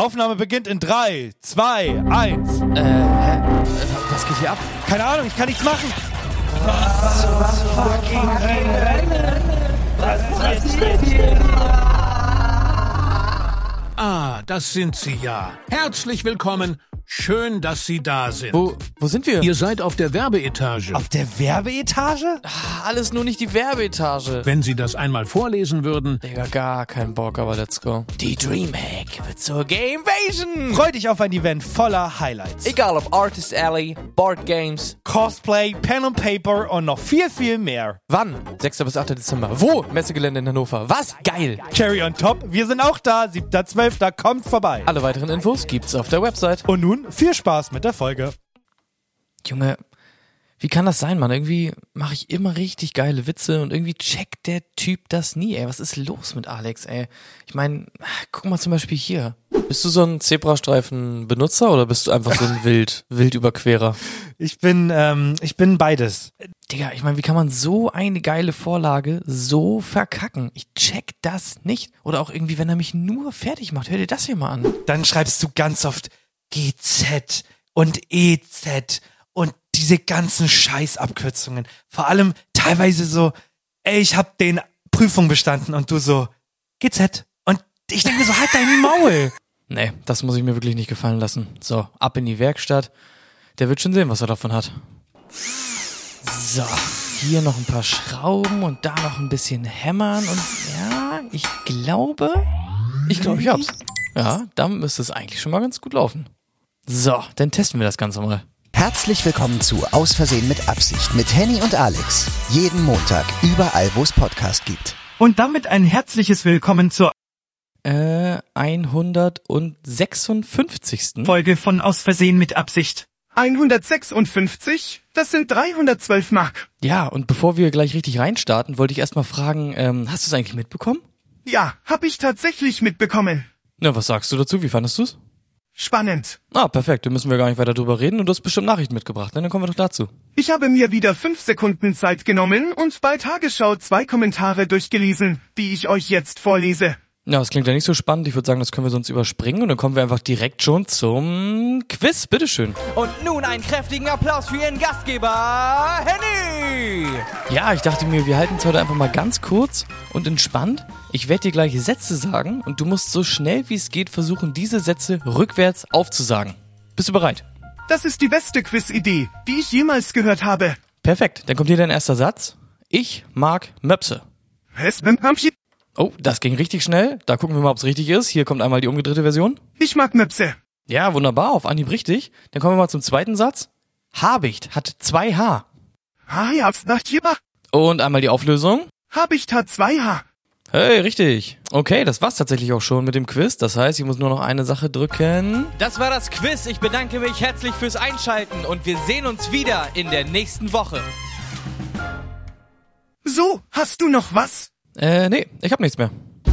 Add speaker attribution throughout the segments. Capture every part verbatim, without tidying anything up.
Speaker 1: Aufnahme beginnt in drei, zwei, eins.
Speaker 2: Äh, hä? Was geht hier ab?
Speaker 1: Keine Ahnung, ich kann nichts machen.
Speaker 3: Was zum fucking Rennen? Was passiert hier?
Speaker 4: Ah, das sind Sie ja. Herzlich willkommen. Schön, dass Sie da sind.
Speaker 2: Wo, wo sind wir?
Speaker 4: Ihr seid auf der Werbeetage.
Speaker 1: Auf der Werbeetage?
Speaker 2: Ah, alles nur nicht die Werbeetage.
Speaker 4: Wenn Sie das einmal vorlesen würden.
Speaker 2: Digga, gar kein Bock, aber let's go. Die Dreamhack wird zur Gamevasion.
Speaker 1: Freu dich auf ein Event voller Highlights.
Speaker 2: Egal ob Artist Alley, Board Games,
Speaker 1: Cosplay, Pen and Paper und noch viel, viel mehr.
Speaker 2: wann? sechster bis achter Dezember. Wo? Messegelände in Hannover. Was? Geil.
Speaker 1: Cherry on top, wir sind auch da. siebter zwölfter kommt vorbei.
Speaker 2: Alle weiteren Infos gibt's auf der Website.
Speaker 1: Und nun viel Spaß mit der Folge.
Speaker 2: Junge, wie kann das sein, Mann? Irgendwie mache ich immer richtig geile Witze und irgendwie checkt der Typ das nie, ey. Was ist los mit Alex, ey? Ich meine, guck mal zum Beispiel hier. Bist du so ein Zebrastreifen-Benutzer oder bist du einfach so ein Wild, Wildüberquerer?
Speaker 1: Ich bin, ähm, ich bin beides.
Speaker 2: Digga, ich meine, wie kann man so eine geile Vorlage so verkacken? Ich check das nicht. Oder auch irgendwie, wenn er mich nur fertig macht. Hör dir das hier mal an.
Speaker 1: Dann schreibst du ganz oft G Z und E Z und diese ganzen Scheißabkürzungen. Vor allem teilweise so, ey, ich hab den Prüfung bestanden und du so, G Z. Und ich denke mir so, halt dein Maul.
Speaker 2: Nee, das muss ich mir wirklich nicht gefallen lassen. So, ab in die Werkstatt. Der wird schon sehen, was er davon hat. So, hier noch ein paar Schrauben und da noch ein bisschen hämmern und ja, ich glaube, ich glaube, ich hab's. Ja, dann müsste es eigentlich schon mal ganz gut laufen. So, dann testen wir das Ganze mal.
Speaker 5: Herzlich willkommen zu Aus Versehen mit Absicht mit Henny und Alex. Jeden Montag, überall wo es Podcast gibt.
Speaker 3: Und damit ein herzliches Willkommen zur
Speaker 2: Äh, hundertsechsundfünfzigsten
Speaker 3: Folge von Aus Versehen mit Absicht.
Speaker 6: hundertsechsundfünfzig? Das sind dreihundertzwölf Mark.
Speaker 2: Ja, und bevor wir gleich richtig reinstarten, wollte ich erstmal fragen, ähm, hast du es eigentlich mitbekommen?
Speaker 6: Ja, hab ich tatsächlich mitbekommen.
Speaker 2: Na, was sagst du dazu? Wie fandest du's?
Speaker 6: Spannend.
Speaker 2: Ah, perfekt, dann müssen wir gar nicht weiter drüber reden und du hast bestimmt Nachrichten mitgebracht, ne? Dann kommen wir doch dazu.
Speaker 6: Ich habe mir wieder fünf Sekunden Zeit genommen und bei Tagesschau zwei Kommentare durchgelesen, die ich euch jetzt vorlese.
Speaker 2: Ja, das klingt ja nicht so spannend. Ich würde sagen, das können wir sonst überspringen und dann kommen wir einfach direkt schon zum Quiz. Bitteschön.
Speaker 7: Und nun einen kräftigen Applaus für Ihren Gastgeber, Henny!
Speaker 2: Ja, ich dachte mir, wir halten es heute einfach mal ganz kurz und entspannt. Ich werde dir gleich Sätze sagen und du musst so schnell wie es geht versuchen, diese Sätze rückwärts aufzusagen. Bist du bereit?
Speaker 6: Das ist die beste Quiz-Idee, die ich jemals gehört habe.
Speaker 2: Perfekt, dann kommt hier dein erster Satz. Ich mag Möpse. Oh, das ging richtig schnell. Da gucken wir mal, ob es richtig ist. Hier kommt einmal die umgedrehte Version.
Speaker 6: Ich mag Möpse.
Speaker 2: Ja, wunderbar, auf Anhieb richtig. Dann kommen wir mal zum zweiten Satz. Habicht hat zwei H. Und einmal die Auflösung.
Speaker 6: Habicht hat zwei H.
Speaker 2: Hey, richtig. Okay, das war's tatsächlich auch schon mit dem Quiz. Das heißt, ich muss nur noch eine Sache drücken.
Speaker 7: Das war das Quiz. Ich bedanke mich herzlich fürs Einschalten und wir sehen uns wieder in der nächsten Woche.
Speaker 6: So, hast du noch was?
Speaker 2: Äh, nee, ich hab nichts mehr.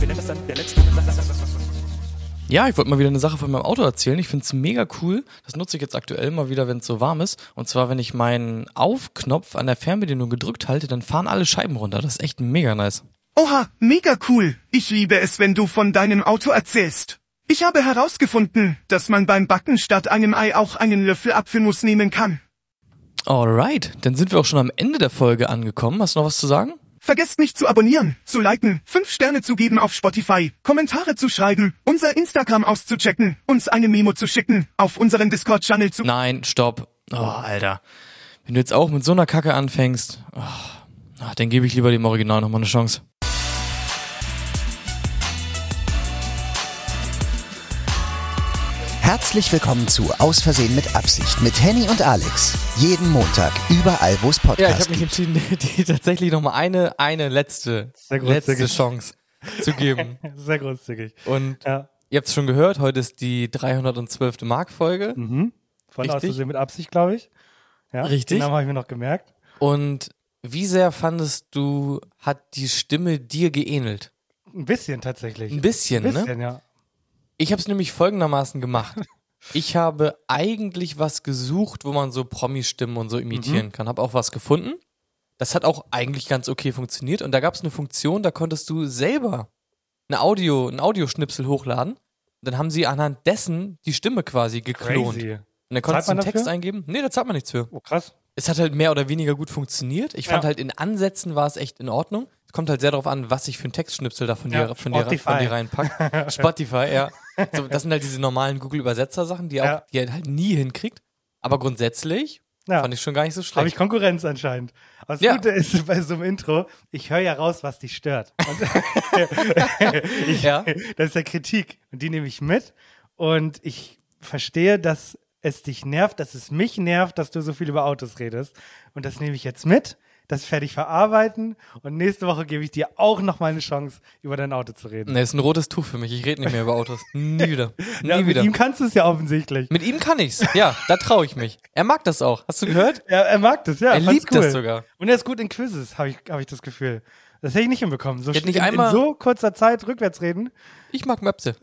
Speaker 2: Ja, ich wollte mal wieder eine Sache von meinem Auto erzählen. Ich find's mega cool. Das nutze ich jetzt aktuell mal wieder, wenn es so warm ist. Und zwar, wenn ich meinen Auf-Knopf an der Fernbedienung gedrückt halte, dann fahren alle Scheiben runter. Das ist echt mega nice.
Speaker 6: Oha, mega cool. Ich liebe es, wenn du von deinem Auto erzählst. Ich habe herausgefunden, dass man beim Backen statt einem Ei auch einen Löffel Apfelmus nehmen kann.
Speaker 2: Alright, dann sind wir auch schon am Ende der Folge angekommen. Hast du noch was zu sagen?
Speaker 6: Vergesst nicht zu abonnieren, zu liken, fünf Sterne zu geben auf Spotify, Kommentare zu schreiben, unser Instagram auszuchecken, uns eine Memo zu schicken, auf unseren Discord-Channel zu...
Speaker 2: Nein, stopp. Oh, Alter. Wenn du jetzt auch mit so einer Kacke anfängst, oh, ach, dann gebe ich lieber dem Original nochmal eine Chance.
Speaker 5: Herzlich willkommen zu Aus Versehen mit Absicht mit Henny und Alex. Jeden Montag, überall wo es
Speaker 2: Ja, ich
Speaker 5: Podcast
Speaker 2: habe mich
Speaker 5: gibt.
Speaker 2: entschieden, dir tatsächlich nochmal eine, eine letzte,
Speaker 1: Sehr
Speaker 2: letzte
Speaker 1: großzügig.
Speaker 2: Chance zu geben.
Speaker 1: Sehr großzügig.
Speaker 2: Und
Speaker 1: Ja.
Speaker 2: ihr habt es schon gehört, heute ist die dreihundertzwölfte Mark-Folge.
Speaker 1: Mhm. Von
Speaker 2: Richtig.
Speaker 1: aus Versehen mit Absicht, glaube ich. Ja,
Speaker 2: Richtig.
Speaker 1: Den Namen habe ich mir noch gemerkt.
Speaker 2: Und wie sehr fandest du, hat die Stimme dir geähnelt?
Speaker 1: Ein bisschen tatsächlich.
Speaker 2: Ein bisschen,
Speaker 1: Ein
Speaker 2: ne?
Speaker 1: bisschen, ja.
Speaker 2: Ich habe es nämlich folgendermaßen gemacht. Ich habe eigentlich was gesucht, wo man so Promi-Stimmen und so imitieren kann. Habe auch was gefunden. Das hat auch eigentlich ganz okay funktioniert. Und da gab es eine Funktion, da konntest du selber eine Audio, einen Audioschnipsel hochladen dann haben sie anhand dessen die Stimme quasi geklont.
Speaker 1: Crazy.
Speaker 2: Und dann konntest du
Speaker 1: Zahlt man
Speaker 2: einen Text
Speaker 1: dafür?
Speaker 2: eingeben. Nee, da zahlt man nichts für.
Speaker 1: Oh, krass.
Speaker 2: Es hat halt mehr oder weniger gut funktioniert. Ich fand
Speaker 1: Ja.
Speaker 2: halt in Ansätzen war es echt in Ordnung. Es kommt halt sehr darauf an, was ich für einen Textschnipsel da von,
Speaker 1: Ja,
Speaker 2: dir, von, dir,
Speaker 1: Spotify.
Speaker 2: von dir reinpack. Spotify, ja. So, das sind halt diese normalen Google-Übersetzer-Sachen, die, auch,
Speaker 1: Ja.
Speaker 2: die er halt nie hinkriegt. Aber grundsätzlich
Speaker 1: Ja.
Speaker 2: fand ich schon gar nicht so
Speaker 1: Habe
Speaker 2: schlecht.
Speaker 1: ich Konkurrenz anscheinend. Aber das
Speaker 2: Ja.
Speaker 1: Gute ist bei so einem Intro, ich höre ja raus, was dich stört. Und ich,
Speaker 2: Ja.
Speaker 1: Das ist ja Kritik. Und die nehme ich mit. Und ich verstehe, dass es dich nervt, dass es mich nervt, dass du so viel über Autos redest. Und das nehme ich jetzt mit. Das werde ich verarbeiten. Und nächste Woche gebe ich dir auch noch mal eine Chance, über dein Auto zu reden.
Speaker 2: Nee, ist ein rotes Tuch für mich. Ich rede nicht mehr über Autos. Nie wieder. Nie
Speaker 1: Ja, mit
Speaker 2: wieder.
Speaker 1: ihm kannst du es ja offensichtlich.
Speaker 2: Mit ihm kann ich's. Ja, da traue ich mich. Er mag das auch. Hast du gehört?
Speaker 1: Er, er mag das, ja.
Speaker 2: Er
Speaker 1: fand's
Speaker 2: liebt das sogar.
Speaker 1: Und er ist gut in Quizzes, habe ich, hab ich das Gefühl. Das hätte ich nicht hinbekommen. So
Speaker 2: Der hat nicht
Speaker 1: in,
Speaker 2: einmal-
Speaker 1: in so kurzer Zeit rückwärts reden.
Speaker 2: Ich mag Möpse.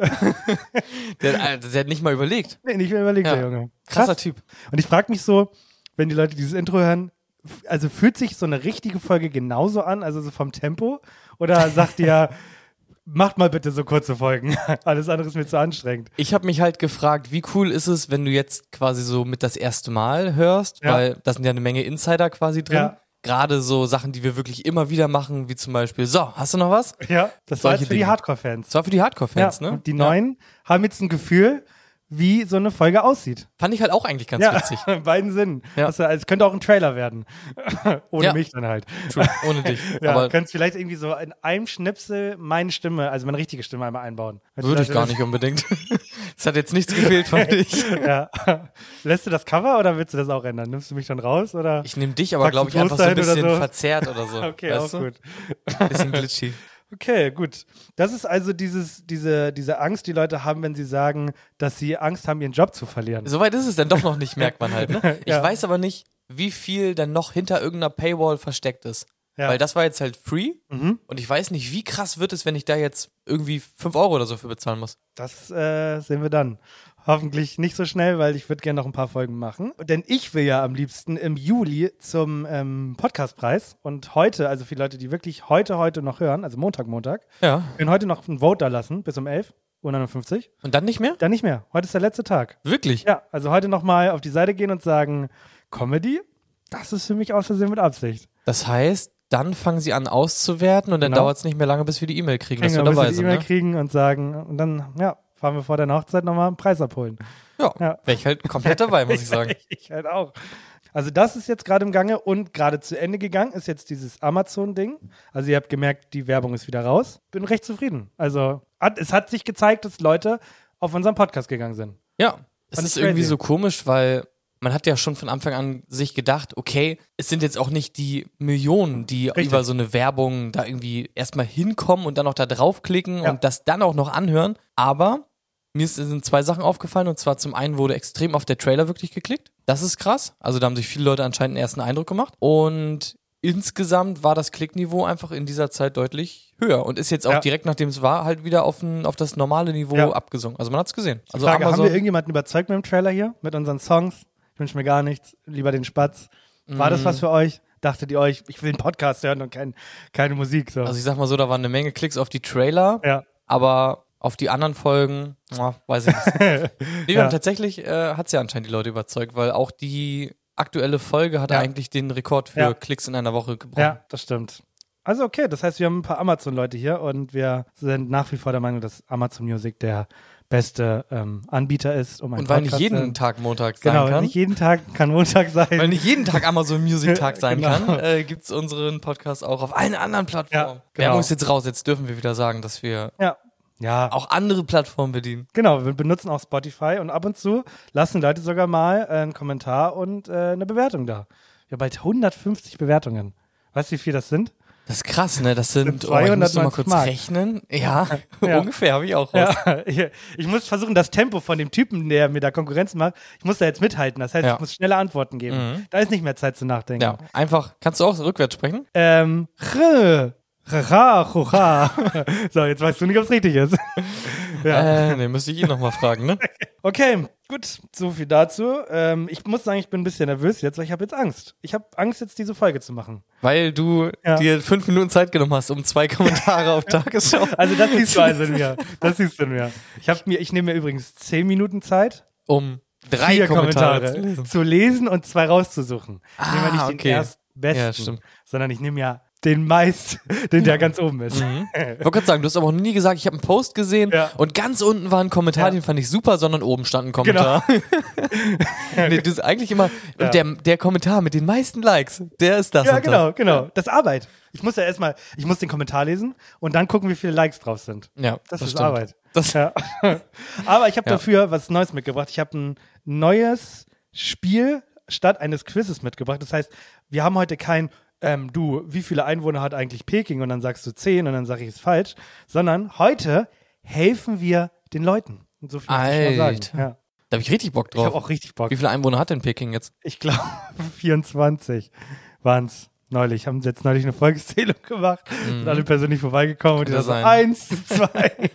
Speaker 2: der, der hat nicht mal überlegt.
Speaker 1: Nee, nicht mehr überlegt,
Speaker 2: Ja.
Speaker 1: der Junge.
Speaker 2: Krasser Typ.
Speaker 1: Und ich frage mich so, wenn die Leute dieses Intro hören, f- also fühlt sich so eine richtige Folge genauso an, also so vom Tempo? Oder sagt ihr, macht mal bitte so kurze Folgen. Alles andere ist mir zu anstrengend.
Speaker 2: Ich habe mich halt gefragt, wie cool ist es, wenn du jetzt quasi so mit das erste Mal hörst,
Speaker 1: Ja.
Speaker 2: weil da sind ja eine Menge Insider quasi drin.
Speaker 1: Ja.
Speaker 2: Gerade so Sachen, die wir wirklich immer wieder machen, wie zum Beispiel, so, hast du noch was?
Speaker 1: Ja, das war
Speaker 2: Solche
Speaker 1: jetzt für die
Speaker 2: Dinge.
Speaker 1: Hardcore-Fans.
Speaker 2: Das war für die Hardcore-Fans,
Speaker 1: Ja,
Speaker 2: ne?
Speaker 1: und die Neuen haben jetzt ein Gefühl, wie so eine Folge aussieht.
Speaker 2: Fand ich halt auch eigentlich ganz
Speaker 1: Ja,
Speaker 2: witzig.
Speaker 1: in beiden Sinnen.
Speaker 2: Ja.
Speaker 1: Also, es könnte auch ein Trailer werden. Ohne
Speaker 2: Ja.
Speaker 1: mich dann halt.
Speaker 2: True, ohne dich.
Speaker 1: Ja,
Speaker 2: Aber
Speaker 1: könntest vielleicht irgendwie so in einem Schnipsel meine Stimme, also meine richtige Stimme einmal einbauen.
Speaker 2: würde ich gar nicht unbedingt. Es hat jetzt nichts gefehlt von dich.
Speaker 1: Ja. Lässt du das Cover oder willst du das auch ändern? Nimmst du mich dann raus oder?
Speaker 2: Ich nehme dich aber,
Speaker 1: Packst
Speaker 2: glaube ich,
Speaker 1: einen
Speaker 2: einfach so ein
Speaker 1: Toaster hin
Speaker 2: bisschen
Speaker 1: oder so?
Speaker 2: verzerrt oder so.
Speaker 1: Okay,
Speaker 2: weißt
Speaker 1: auch
Speaker 2: du?
Speaker 1: gut.
Speaker 2: Bisschen glitchy.
Speaker 1: Okay, gut. Das ist also dieses, diese, diese Angst, die Leute haben, wenn sie sagen, dass sie Angst haben, ihren Job zu verlieren.
Speaker 2: Soweit ist es dann doch noch nicht, merkt man halt. Ne? Ich
Speaker 1: Ja.
Speaker 2: weiß aber nicht, wie viel dann noch hinter irgendeiner Paywall versteckt ist.
Speaker 1: Ja.
Speaker 2: Weil das war jetzt halt free
Speaker 1: Mhm.
Speaker 2: und ich weiß nicht, wie krass wird es, wenn ich da jetzt irgendwie fünf Euro oder so für bezahlen muss.
Speaker 1: Das äh, sehen wir dann. Hoffentlich nicht so schnell, weil ich würde gerne noch ein paar Folgen machen. Denn ich will ja am liebsten im Juli zum ähm, Podcastpreis. Und heute, also für die Leute, die wirklich heute, heute noch hören, also Montag, Montag,
Speaker 2: Ja.
Speaker 1: können heute noch ein Vote da lassen, bis um elf Uhr neunundfünfzig.
Speaker 2: Und dann nicht mehr?
Speaker 1: Dann nicht mehr. Heute ist der letzte Tag.
Speaker 2: Wirklich?
Speaker 1: Ja, also heute nochmal auf die Seite gehen und sagen, Comedy, das ist für mich aus Versehen mit Absicht.
Speaker 2: Das heißt, dann fangen sie an auszuwerten und dann
Speaker 1: Genau.
Speaker 2: dauert es nicht mehr lange, bis wir die E-Mail kriegen, dass
Speaker 1: Kriegen
Speaker 2: wir
Speaker 1: wir, bis
Speaker 2: dabei
Speaker 1: wir die
Speaker 2: sind.
Speaker 1: E-Mail
Speaker 2: Ne?
Speaker 1: kriegen und sagen, und dann, ja, fahren wir vor der Hochzeit nochmal einen Preis abholen.
Speaker 2: Ja,
Speaker 1: Ja.
Speaker 2: wäre ich halt komplett dabei, muss ich sagen.
Speaker 1: Ich halt auch. Also das ist jetzt gerade im Gange und gerade zu Ende gegangen ist jetzt dieses Amazon-Ding. Also ihr habt gemerkt, die Werbung ist wieder raus. Bin recht zufrieden. Also hat, es hat sich gezeigt, dass Leute auf unseren Podcast gegangen sind.
Speaker 2: Ja, es
Speaker 1: Fand
Speaker 2: ist
Speaker 1: ich
Speaker 2: irgendwie
Speaker 1: crazy.
Speaker 2: so komisch, weil man hat ja schon von Anfang an sich gedacht, okay, es sind jetzt auch nicht die Millionen, die
Speaker 1: Richtig.
Speaker 2: über so eine Werbung da irgendwie erstmal hinkommen und dann auch da draufklicken
Speaker 1: Ja.
Speaker 2: und das dann auch noch anhören. Aber mir ist- sind zwei Sachen aufgefallen und zwar zum einen wurde extrem auf der Trailer wirklich geklickt. Das ist krass. Also da haben sich viele Leute anscheinend einen ersten Eindruck gemacht. Und insgesamt war das Klickniveau einfach in dieser Zeit deutlich höher und ist jetzt auch
Speaker 1: Ja.
Speaker 2: direkt, nachdem es war, halt wieder auf, ein, auf das normale Niveau
Speaker 1: Ja.
Speaker 2: abgesunken. Also man hat es gesehen. Also
Speaker 1: Frage, haben
Speaker 2: Amazon,
Speaker 1: wir irgendjemanden überzeugt mit dem Trailer hier? Mit unseren Songs? Ich wünsche mir gar nichts. Lieber den Spatz. War das
Speaker 2: Mm.
Speaker 1: was für euch? Dachtet ihr euch, ich will einen Podcast hören und kein, keine Musik? So.
Speaker 2: Also ich sag mal so, da waren eine Menge Klicks auf die Trailer,
Speaker 1: ja.
Speaker 2: aber auf die anderen Folgen, oh, weiß ich nicht. Nee, wir
Speaker 1: Ja.
Speaker 2: haben tatsächlich, äh, hat's ja anscheinend die Leute überzeugt, weil auch die aktuelle Folge hat
Speaker 1: Ja.
Speaker 2: eigentlich den Rekord für
Speaker 1: Ja.
Speaker 2: Klicks in einer Woche gebrochen.
Speaker 1: Ja, das stimmt. Also okay, das heißt, wir haben ein paar Amazon-Leute hier und wir sind nach wie vor der Meinung, dass Amazon Music der beste ähm, Anbieter ist, um einen
Speaker 2: Und weil nicht
Speaker 1: Podcast,
Speaker 2: jeden
Speaker 1: äh,
Speaker 2: Tag Montag sein
Speaker 1: genau,
Speaker 2: kann,
Speaker 1: nicht jeden Tag kann Montag sein.
Speaker 2: weil nicht jeden Tag Amazon Music Tag sein
Speaker 1: Genau.
Speaker 2: kann, äh, gibt's unseren Podcast auch auf allen anderen Plattformen.
Speaker 1: Ja, genau.
Speaker 2: Werbung ist jetzt raus, jetzt dürfen wir wieder sagen, dass wir
Speaker 1: ja. Ja,
Speaker 2: auch andere Plattformen bedienen.
Speaker 1: genau, wir benutzen auch Spotify und ab und zu lassen Leute sogar mal äh, einen Kommentar und äh, eine Bewertung da. Wir haben bald hundertfünfzig Bewertungen. Weißt du, wie viel das sind?
Speaker 2: Das ist krass, ne? Das sind,
Speaker 1: sind
Speaker 2: oh, ich muss noch mal
Speaker 1: zweihundertneunzig
Speaker 2: kurz
Speaker 1: Mark.
Speaker 2: rechnen. Ja,
Speaker 1: Ja.
Speaker 2: ungefähr, habe ich auch raus.
Speaker 1: Ja, ich, ich muss versuchen, das Tempo von dem Typen, der mir da Konkurrenz macht, ich muss da jetzt mithalten. Das heißt,
Speaker 2: Ja.
Speaker 1: ich muss schnelle Antworten geben.
Speaker 2: Mhm.
Speaker 1: Da ist nicht mehr Zeit zu nachdenken.
Speaker 2: Ja, einfach, kannst du auch rückwärts sprechen?
Speaker 1: Ähm, chr, Ra, chucha. So, jetzt weißt du nicht, ob es richtig ist. Ja.
Speaker 2: Äh, nee, müsste ich ihn nochmal fragen, ne?
Speaker 1: Okay, gut, so viel dazu. Ähm, ich muss sagen, ich bin ein bisschen nervös jetzt, weil ich habe jetzt Angst. Ich habe Angst, jetzt diese Folge zu machen.
Speaker 2: Weil du
Speaker 1: Ja.
Speaker 2: dir fünf Minuten Zeit genommen hast, um zwei Kommentare auf Tagesschau.
Speaker 1: Also das siehst du also in mir. Das siehst du in mir. Ich, hab mir, ich nehme mir übrigens zehn Minuten Zeit,
Speaker 2: Um drei
Speaker 1: vier
Speaker 2: Kommentare,
Speaker 1: Kommentare
Speaker 2: zu lesen.
Speaker 1: zu lesen und zwei rauszusuchen. ich nehme ja nicht
Speaker 2: okay.
Speaker 1: den erstbesten,
Speaker 2: Ja, stimmt.
Speaker 1: sondern ich nehme ja den meist, den der ganz oben ist.
Speaker 2: Ich wollte gerade sagen, du hast aber auch nie gesagt, ich habe einen Post gesehen
Speaker 1: Ja.
Speaker 2: und ganz unten war ein Kommentar,
Speaker 1: Ja.
Speaker 2: den fand ich super, sondern oben stand ein Kommentar. nee, du ist eigentlich immer,
Speaker 1: Ja.
Speaker 2: und der, der Kommentar mit den meisten Likes, der ist das
Speaker 1: Ja,
Speaker 2: und
Speaker 1: genau, genau. Das ist Arbeit. Ich muss ja erstmal, ich muss den Kommentar lesen und dann gucken, wie viele Likes drauf sind.
Speaker 2: das. Ja,
Speaker 1: Das, ist
Speaker 2: stimmt.
Speaker 1: Arbeit.
Speaker 2: Das,
Speaker 1: Ja. Aber ich habe
Speaker 2: Ja.
Speaker 1: dafür was Neues mitgebracht. Ich habe ein neues Spiel statt eines Quizzes mitgebracht. Das heißt, wir haben heute kein, ähm, du, wie viele Einwohner hat eigentlich Peking? Und dann sagst du zehn und dann sage ich es falsch. Sondern heute helfen wir den Leuten. Und so viel muss ich mal
Speaker 2: Alter.
Speaker 1: sagen. Ja.
Speaker 2: Da habe ich richtig Bock
Speaker 1: Ich habe
Speaker 2: drauf.
Speaker 1: auch richtig Bock.
Speaker 2: Wie viele Einwohner hat denn Peking jetzt?
Speaker 1: Ich glaube, vierundzwanzig waren es neulich. Haben sie jetzt neulich eine Volkszählung gemacht. Sind alle persönlich vorbeigekommen und die
Speaker 2: Kann
Speaker 1: da so
Speaker 2: sein.
Speaker 1: eins, zwei.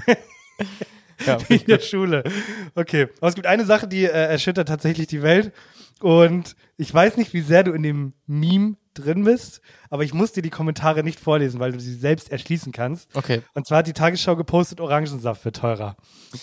Speaker 2: Ja,
Speaker 1: in der Schule. Okay. Aber es gibt eine Sache, die äh, erschüttert tatsächlich die Welt. Und ich weiß nicht, wie sehr du in dem Meme drin bist, aber ich muss dir die Kommentare nicht vorlesen, weil du sie selbst erschließen kannst.
Speaker 2: Okay.
Speaker 1: Und zwar hat die Tagesschau gepostet, Orangensaft wird teurer.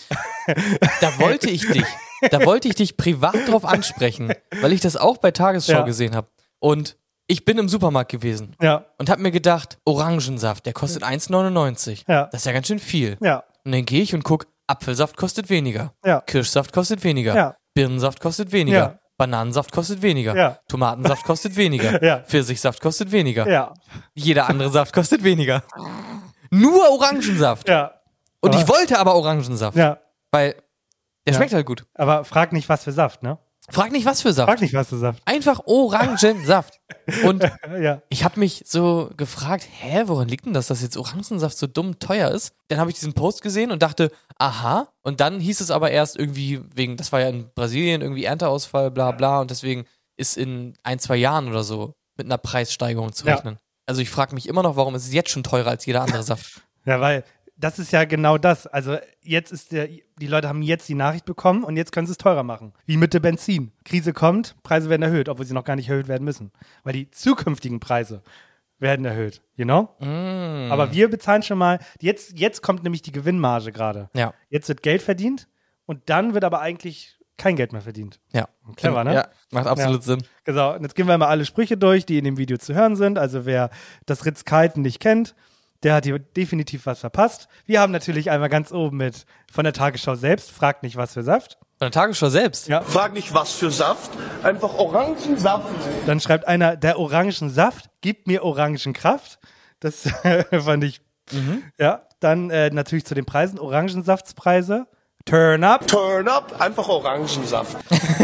Speaker 2: Da wollte ich dich, da wollte ich dich privat drauf ansprechen, weil ich das auch bei Tagesschau
Speaker 1: Ja.
Speaker 2: gesehen habe. Und ich bin im Supermarkt gewesen
Speaker 1: Ja,
Speaker 2: und habe mir gedacht, Orangensaft, der kostet eins neunundneunzig.
Speaker 1: Ja.
Speaker 2: Das ist ja ganz schön viel.
Speaker 1: ja,
Speaker 2: Und dann gehe ich und guck, Apfelsaft kostet weniger.
Speaker 1: Ja.
Speaker 2: Kirschsaft kostet weniger.
Speaker 1: Ja.
Speaker 2: Birnensaft kostet weniger.
Speaker 1: Ja.
Speaker 2: Bananensaft kostet weniger.
Speaker 1: Ja.
Speaker 2: Tomatensaft kostet weniger.
Speaker 1: Ja.
Speaker 2: Pfirsichsaft kostet weniger.
Speaker 1: ja,
Speaker 2: Jeder andere Saft kostet weniger. Nur Orangensaft.
Speaker 1: ja,
Speaker 2: Und
Speaker 1: aber-
Speaker 2: ich wollte aber Orangensaft.
Speaker 1: ja.
Speaker 2: Weil der
Speaker 1: Ja.
Speaker 2: schmeckt halt gut.
Speaker 1: Aber frag nicht, was für Saft, ne?
Speaker 2: Frag nicht, was für Saft.
Speaker 1: Frag nicht, was für Saft.
Speaker 2: Einfach Orangensaft. Und
Speaker 1: Ja,
Speaker 2: ich habe mich so gefragt, hä, woran liegt denn das, dass jetzt Orangensaft so dumm teuer ist? Dann habe ich diesen Post gesehen und dachte, aha. Und dann hieß es aber erst irgendwie wegen, das war ja in Brasilien irgendwie Ernteausfall, bla bla. Und deswegen ist in ein, zwei Jahren oder so mit einer Preissteigerung zu
Speaker 1: Ja.
Speaker 2: rechnen. Also ich frage mich immer noch, warum ist es jetzt schon teurer als jeder andere Saft?
Speaker 1: ja, weil das ist ja genau das. Also jetzt ist der, die Leute haben jetzt die Nachricht bekommen und jetzt können sie es teurer machen. Wie mit dem Benzin. Krise kommt, Preise werden erhöht, obwohl sie noch gar nicht erhöht werden müssen. Weil die zukünftigen Preise werden erhöht, you know?
Speaker 2: Mm.
Speaker 1: Aber wir bezahlen schon mal, jetzt, jetzt kommt nämlich die Gewinnmarge gerade.
Speaker 2: Ja,
Speaker 1: Jetzt wird Geld verdient und dann wird aber eigentlich kein Geld mehr verdient.
Speaker 2: ja.
Speaker 1: Clever, ne?
Speaker 2: Ja, macht absolut
Speaker 1: Ja.
Speaker 2: Sinn.
Speaker 1: Genau, und jetzt gehen wir mal alle Sprüche durch, die in dem Video zu hören sind. Also wer das Ritz-Carlton nicht kennt, der hat hier definitiv was verpasst. Wir haben natürlich einmal ganz oben mit von der Tagesschau selbst, fragt nicht, was für Saft.
Speaker 2: Von der Tagesschau selbst.
Speaker 1: Ja.
Speaker 8: Frag nicht, was für Saft, einfach Orangensaft.
Speaker 1: Dann schreibt einer, der Orangensaft gibt mir Orangenkraft. Das fand ich, ja. Dann äh, natürlich zu den Preisen, Orangensaftspreise. Turn up.
Speaker 8: Turn up, einfach Orangensaft.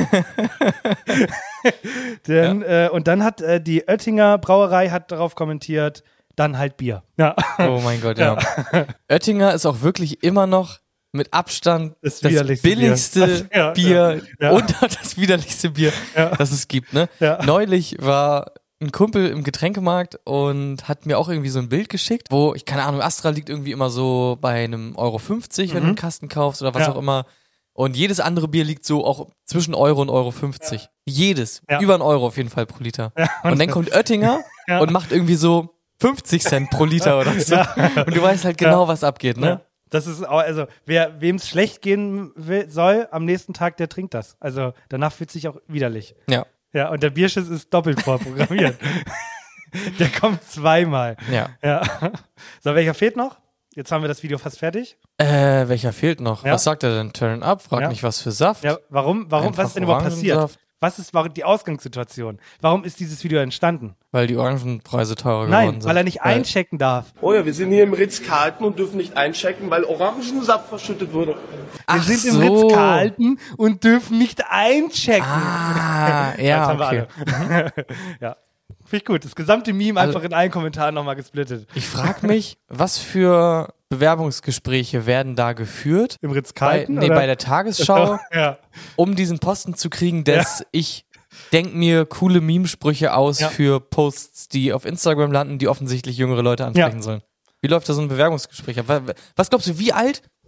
Speaker 1: Denn, äh, und dann hat äh, die Oettinger Brauerei hat darauf kommentiert, dann halt Bier. Ja.
Speaker 2: Oh mein Gott, ja. Oettinger ist auch wirklich immer noch mit Abstand
Speaker 1: Das
Speaker 2: das,
Speaker 1: widerlichste
Speaker 2: billigste
Speaker 1: Bier. Ja,
Speaker 2: Bier
Speaker 1: ja.
Speaker 2: und das widerlichste Bier,
Speaker 1: Ja.
Speaker 2: das es gibt. Ne?
Speaker 1: Ja.
Speaker 2: Neulich war ein Kumpel im Getränkemarkt und hat mir auch irgendwie so ein Bild geschickt, wo, ich keine Ahnung, Astra liegt irgendwie immer so bei einem Euro fünfzig, wenn du einen Kasten kaufst oder was
Speaker 1: Ja.
Speaker 2: auch immer. Und jedes andere Bier liegt so auch zwischen Euro und Euro fünfzig. Jedes.
Speaker 1: Ja.
Speaker 2: Über einen Euro auf jeden Fall pro Liter. Und dann kommt Oettinger
Speaker 1: Ja.
Speaker 2: und macht irgendwie so fünfzig Cent pro Liter oder so. Und du weißt halt genau, was abgeht, ne?
Speaker 1: Ja. Das ist auch, also wer wem es schlecht gehen will, soll, am nächsten Tag, der trinkt das. Also danach fühlt sich auch widerlich.
Speaker 2: Ja.
Speaker 1: Ja, und der Bierschiss ist doppelt vorprogrammiert. Der kommt zweimal.
Speaker 2: Ja.
Speaker 1: Ja. So, welcher fehlt noch? Jetzt haben wir das Video fast fertig.
Speaker 2: Äh, welcher fehlt noch?
Speaker 1: Ja.
Speaker 2: Was sagt er denn? Turn up? Frag
Speaker 1: Ja.
Speaker 2: mich was für Saft.
Speaker 1: Ja, warum, warum,
Speaker 2: Einfach
Speaker 1: was ist denn überhaupt passiert?
Speaker 2: Orangensaft.
Speaker 1: Was ist warum, die Ausgangssituation? Warum ist dieses Video entstanden?
Speaker 2: Weil die Orangenpreise teurer geworden
Speaker 1: Nein,
Speaker 2: sind.
Speaker 1: weil er nicht
Speaker 2: Weil-
Speaker 1: einchecken darf.
Speaker 8: Oh ja, wir sind hier im Ritz-Carlton und dürfen nicht einchecken, weil Orangensaft verschüttet wurde.
Speaker 1: Wir
Speaker 2: Ach
Speaker 1: sind
Speaker 2: so.
Speaker 1: im Ritz-Carlton und dürfen nicht einchecken.
Speaker 2: Ah,
Speaker 1: Das
Speaker 2: ja,
Speaker 1: haben wir
Speaker 2: okay.
Speaker 1: alle. Ja. Finde ich gut. Das gesamte Meme
Speaker 2: Also-
Speaker 1: einfach in allen Kommentaren nochmal gesplittet.
Speaker 2: Ich frage mich, was für Bewerbungsgespräche werden da geführt?
Speaker 1: Im
Speaker 2: Bei,
Speaker 1: Ritz-Carlton?
Speaker 2: nee,
Speaker 1: oder?
Speaker 2: bei der Tagesschau,
Speaker 1: Ja.
Speaker 2: um diesen Posten zu kriegen, dass ich denk mir coole Meme-Sprüche aus
Speaker 1: Ja.
Speaker 2: für Posts, die auf Instagram landen, die offensichtlich jüngere Leute ansprechen
Speaker 1: Ja.
Speaker 2: sollen. Wie läuft da so ein Bewerbungsgespräch ab? Wa- Was glaubst du, wie alt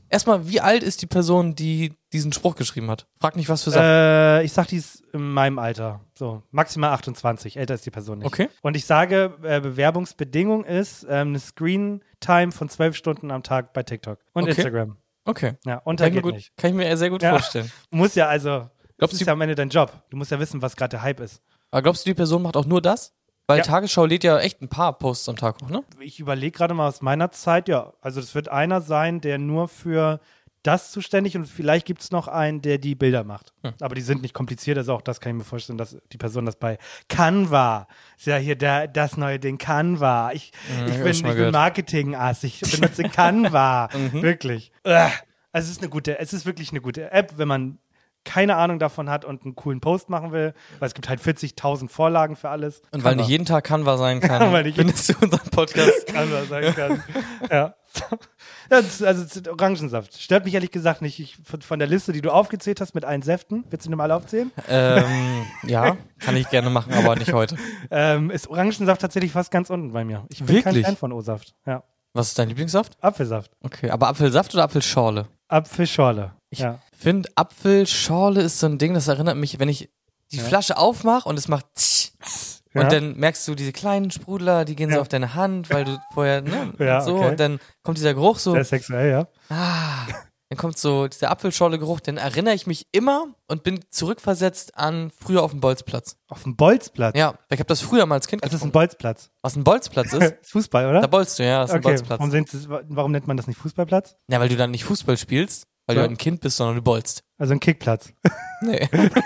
Speaker 2: Erstmal, wie alt ist die Person, die diesen Spruch geschrieben hat? Frag nicht, was für Sachen.
Speaker 1: Äh, ich sag, die ist in meinem Alter. So, maximal achtundzwanzig. Älter ist die Person nicht.
Speaker 2: Okay.
Speaker 1: Und ich sage, äh, Bewerbungsbedingung ist ähm, eine Screen-Time von zwölf Stunden am Tag bei TikTok und
Speaker 2: Okay.
Speaker 1: Instagram.
Speaker 2: Okay.
Speaker 1: Ja,
Speaker 2: Kann
Speaker 1: unter
Speaker 2: ich, mir
Speaker 1: geht
Speaker 2: gut,
Speaker 1: nicht.
Speaker 2: kann ich mir sehr gut
Speaker 1: Ja.
Speaker 2: vorstellen.
Speaker 1: Muss ja also,
Speaker 2: Glaubst
Speaker 1: das
Speaker 2: du-
Speaker 1: ist ja am Ende dein Job. Du musst ja wissen, was gerade der Hype ist.
Speaker 2: Aber glaubst du, die Person macht auch nur das? Weil
Speaker 1: Ja.
Speaker 2: Tagesschau lädt ja echt ein paar Posts am Tag hoch, ne?
Speaker 1: Ich überlege gerade mal aus meiner Zeit, ja, also das wird einer sein, der nur für das zuständig und vielleicht gibt es noch einen, der die Bilder macht.
Speaker 2: Hm.
Speaker 1: Aber die sind nicht kompliziert, also auch das kann ich mir vorstellen, dass die Person das bei Canva, ist ja hier der, das neue Ding Canva. Ich,
Speaker 2: Mhm,
Speaker 1: ich
Speaker 2: hab
Speaker 1: bin,
Speaker 2: ich schon mal
Speaker 1: ich bin
Speaker 2: gehört.
Speaker 1: Marketing-Ass, ich benutze Canva,
Speaker 2: Mhm.
Speaker 1: wirklich. Ugh. Also es ist eine gute, es ist wirklich eine gute App, wenn man keine Ahnung davon hat und einen coolen Post machen will, weil es gibt halt vierzigtausend Vorlagen für alles.
Speaker 2: Und weil
Speaker 1: Canva.
Speaker 2: nicht jeden Tag Canva sein kann,
Speaker 1: Weil nicht
Speaker 2: findest du unseren Podcast.
Speaker 1: Canva sein kann. Ja. Das, also das ist Orangensaft. Stört mich ehrlich gesagt nicht. Ich, von, von der Liste, die du aufgezählt hast mit allen Säften, willst du die mal aufzählen?
Speaker 2: ähm, ja, kann ich gerne machen, aber nicht heute.
Speaker 1: Ähm, ist Orangensaft tatsächlich fast ganz unten bei mir. Ich bin kein
Speaker 2: Wirklich?
Speaker 1: Fan von O-Saft. Ja.
Speaker 2: Was ist dein Lieblingssaft?
Speaker 1: Apfelsaft.
Speaker 2: Okay, aber Apfelsaft oder Apfelschorle?
Speaker 1: Apfelschorle.
Speaker 2: Ich
Speaker 1: ja.
Speaker 2: finde, Apfelschorle ist so ein Ding, das erinnert mich, wenn ich die
Speaker 1: Ja.
Speaker 2: Flasche aufmache und es macht tsch,
Speaker 1: Ja.
Speaker 2: und dann merkst du diese kleinen Sprudler, die gehen so
Speaker 1: Ja.
Speaker 2: auf deine Hand, weil du vorher, ne,
Speaker 1: Ja,
Speaker 2: und so,
Speaker 1: okay.
Speaker 2: und dann kommt dieser Geruch so,
Speaker 1: Sehr sexuell, ja.
Speaker 2: ah, dann kommt so dieser Apfelschorle-Geruch, dann erinnere ich mich immer und bin zurückversetzt an früher auf dem Bolzplatz.
Speaker 1: Auf dem Bolzplatz?
Speaker 2: Ja, ich habe das früher mal als Kind
Speaker 1: Das ist ein
Speaker 2: getrunken.
Speaker 1: Bolzplatz.
Speaker 2: Was ein Bolzplatz ist?
Speaker 1: Fußball, oder?
Speaker 2: Da bolzt du, ja, das ist ein
Speaker 1: Okay,
Speaker 2: Bolzplatz.
Speaker 1: warum, sind das, warum nennt man das nicht Fußballplatz?
Speaker 2: Ja, weil du dann nicht Fußball spielst, weil
Speaker 1: Ja.
Speaker 2: du halt ein Kind bist, sondern du bolzt.
Speaker 1: Also ein Kickplatz.
Speaker 2: Nee.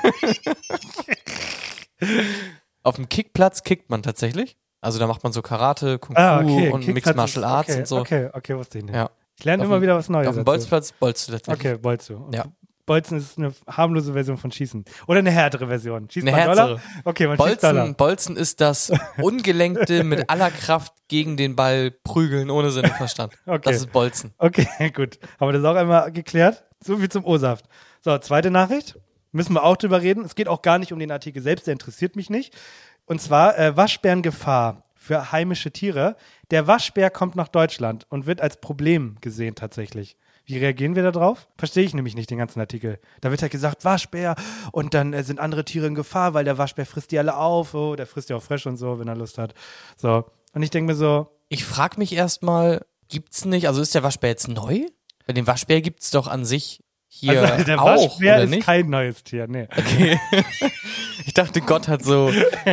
Speaker 2: Auf dem Kickplatz kickt man tatsächlich. Also da macht man so Karate, Kung Fu
Speaker 1: Ah, okay.
Speaker 2: und
Speaker 1: Kickplatz
Speaker 2: Mixed Martial
Speaker 1: ist-
Speaker 2: Arts
Speaker 1: okay,
Speaker 2: und so.
Speaker 1: Okay, okay, wusste ich nicht.
Speaker 2: Ja.
Speaker 1: Ich lerne
Speaker 2: Auf
Speaker 1: immer
Speaker 2: dem-
Speaker 1: wieder was Neues.
Speaker 2: Auf dem
Speaker 1: dazu.
Speaker 2: Bolzplatz bolzt du tatsächlich.
Speaker 1: Okay, Bolzen. Und
Speaker 2: Ja.
Speaker 1: Bolzen ist eine harmlose Version von Schießen. Oder eine härtere Version. Schießt
Speaker 2: Eine
Speaker 1: man Dollar?
Speaker 2: härtere.
Speaker 1: Okay, man schießt Dollar.
Speaker 2: Bolzen, Bolzen ist das Ungelenkte mit aller Kraft gegen den Ball prügeln, ohne Sinn und Verstand.
Speaker 1: Okay.
Speaker 2: Das ist Bolzen.
Speaker 1: Okay, gut. Haben wir das auch einmal geklärt? So viel zum O-Saft. So, zweite Nachricht. Müssen wir auch drüber reden. Es geht auch gar nicht um den Artikel selbst, der interessiert mich nicht. Und zwar äh, Waschbärengefahr für heimische Tiere. Der Waschbär kommt nach Deutschland und wird als Problem gesehen tatsächlich. Wie reagieren wir da drauf? Verstehe ich nämlich nicht den ganzen Artikel. Da wird halt gesagt, Waschbär und dann äh, sind andere Tiere in Gefahr, weil der Waschbär frisst die alle auf. Oh, der frisst ja auch frisch und so, wenn er Lust hat. So. Und ich denke mir so,
Speaker 2: Ich frage mich erstmal, gibt's nicht, also ist der Waschbär jetzt neu? Bei dem Waschbär gibt's doch an sich hier
Speaker 1: also der
Speaker 2: auch,
Speaker 1: Waschbär
Speaker 2: oder
Speaker 1: ist
Speaker 2: nicht?
Speaker 1: kein neues Tier. Nee.
Speaker 2: Okay. Ich dachte, Gott hat so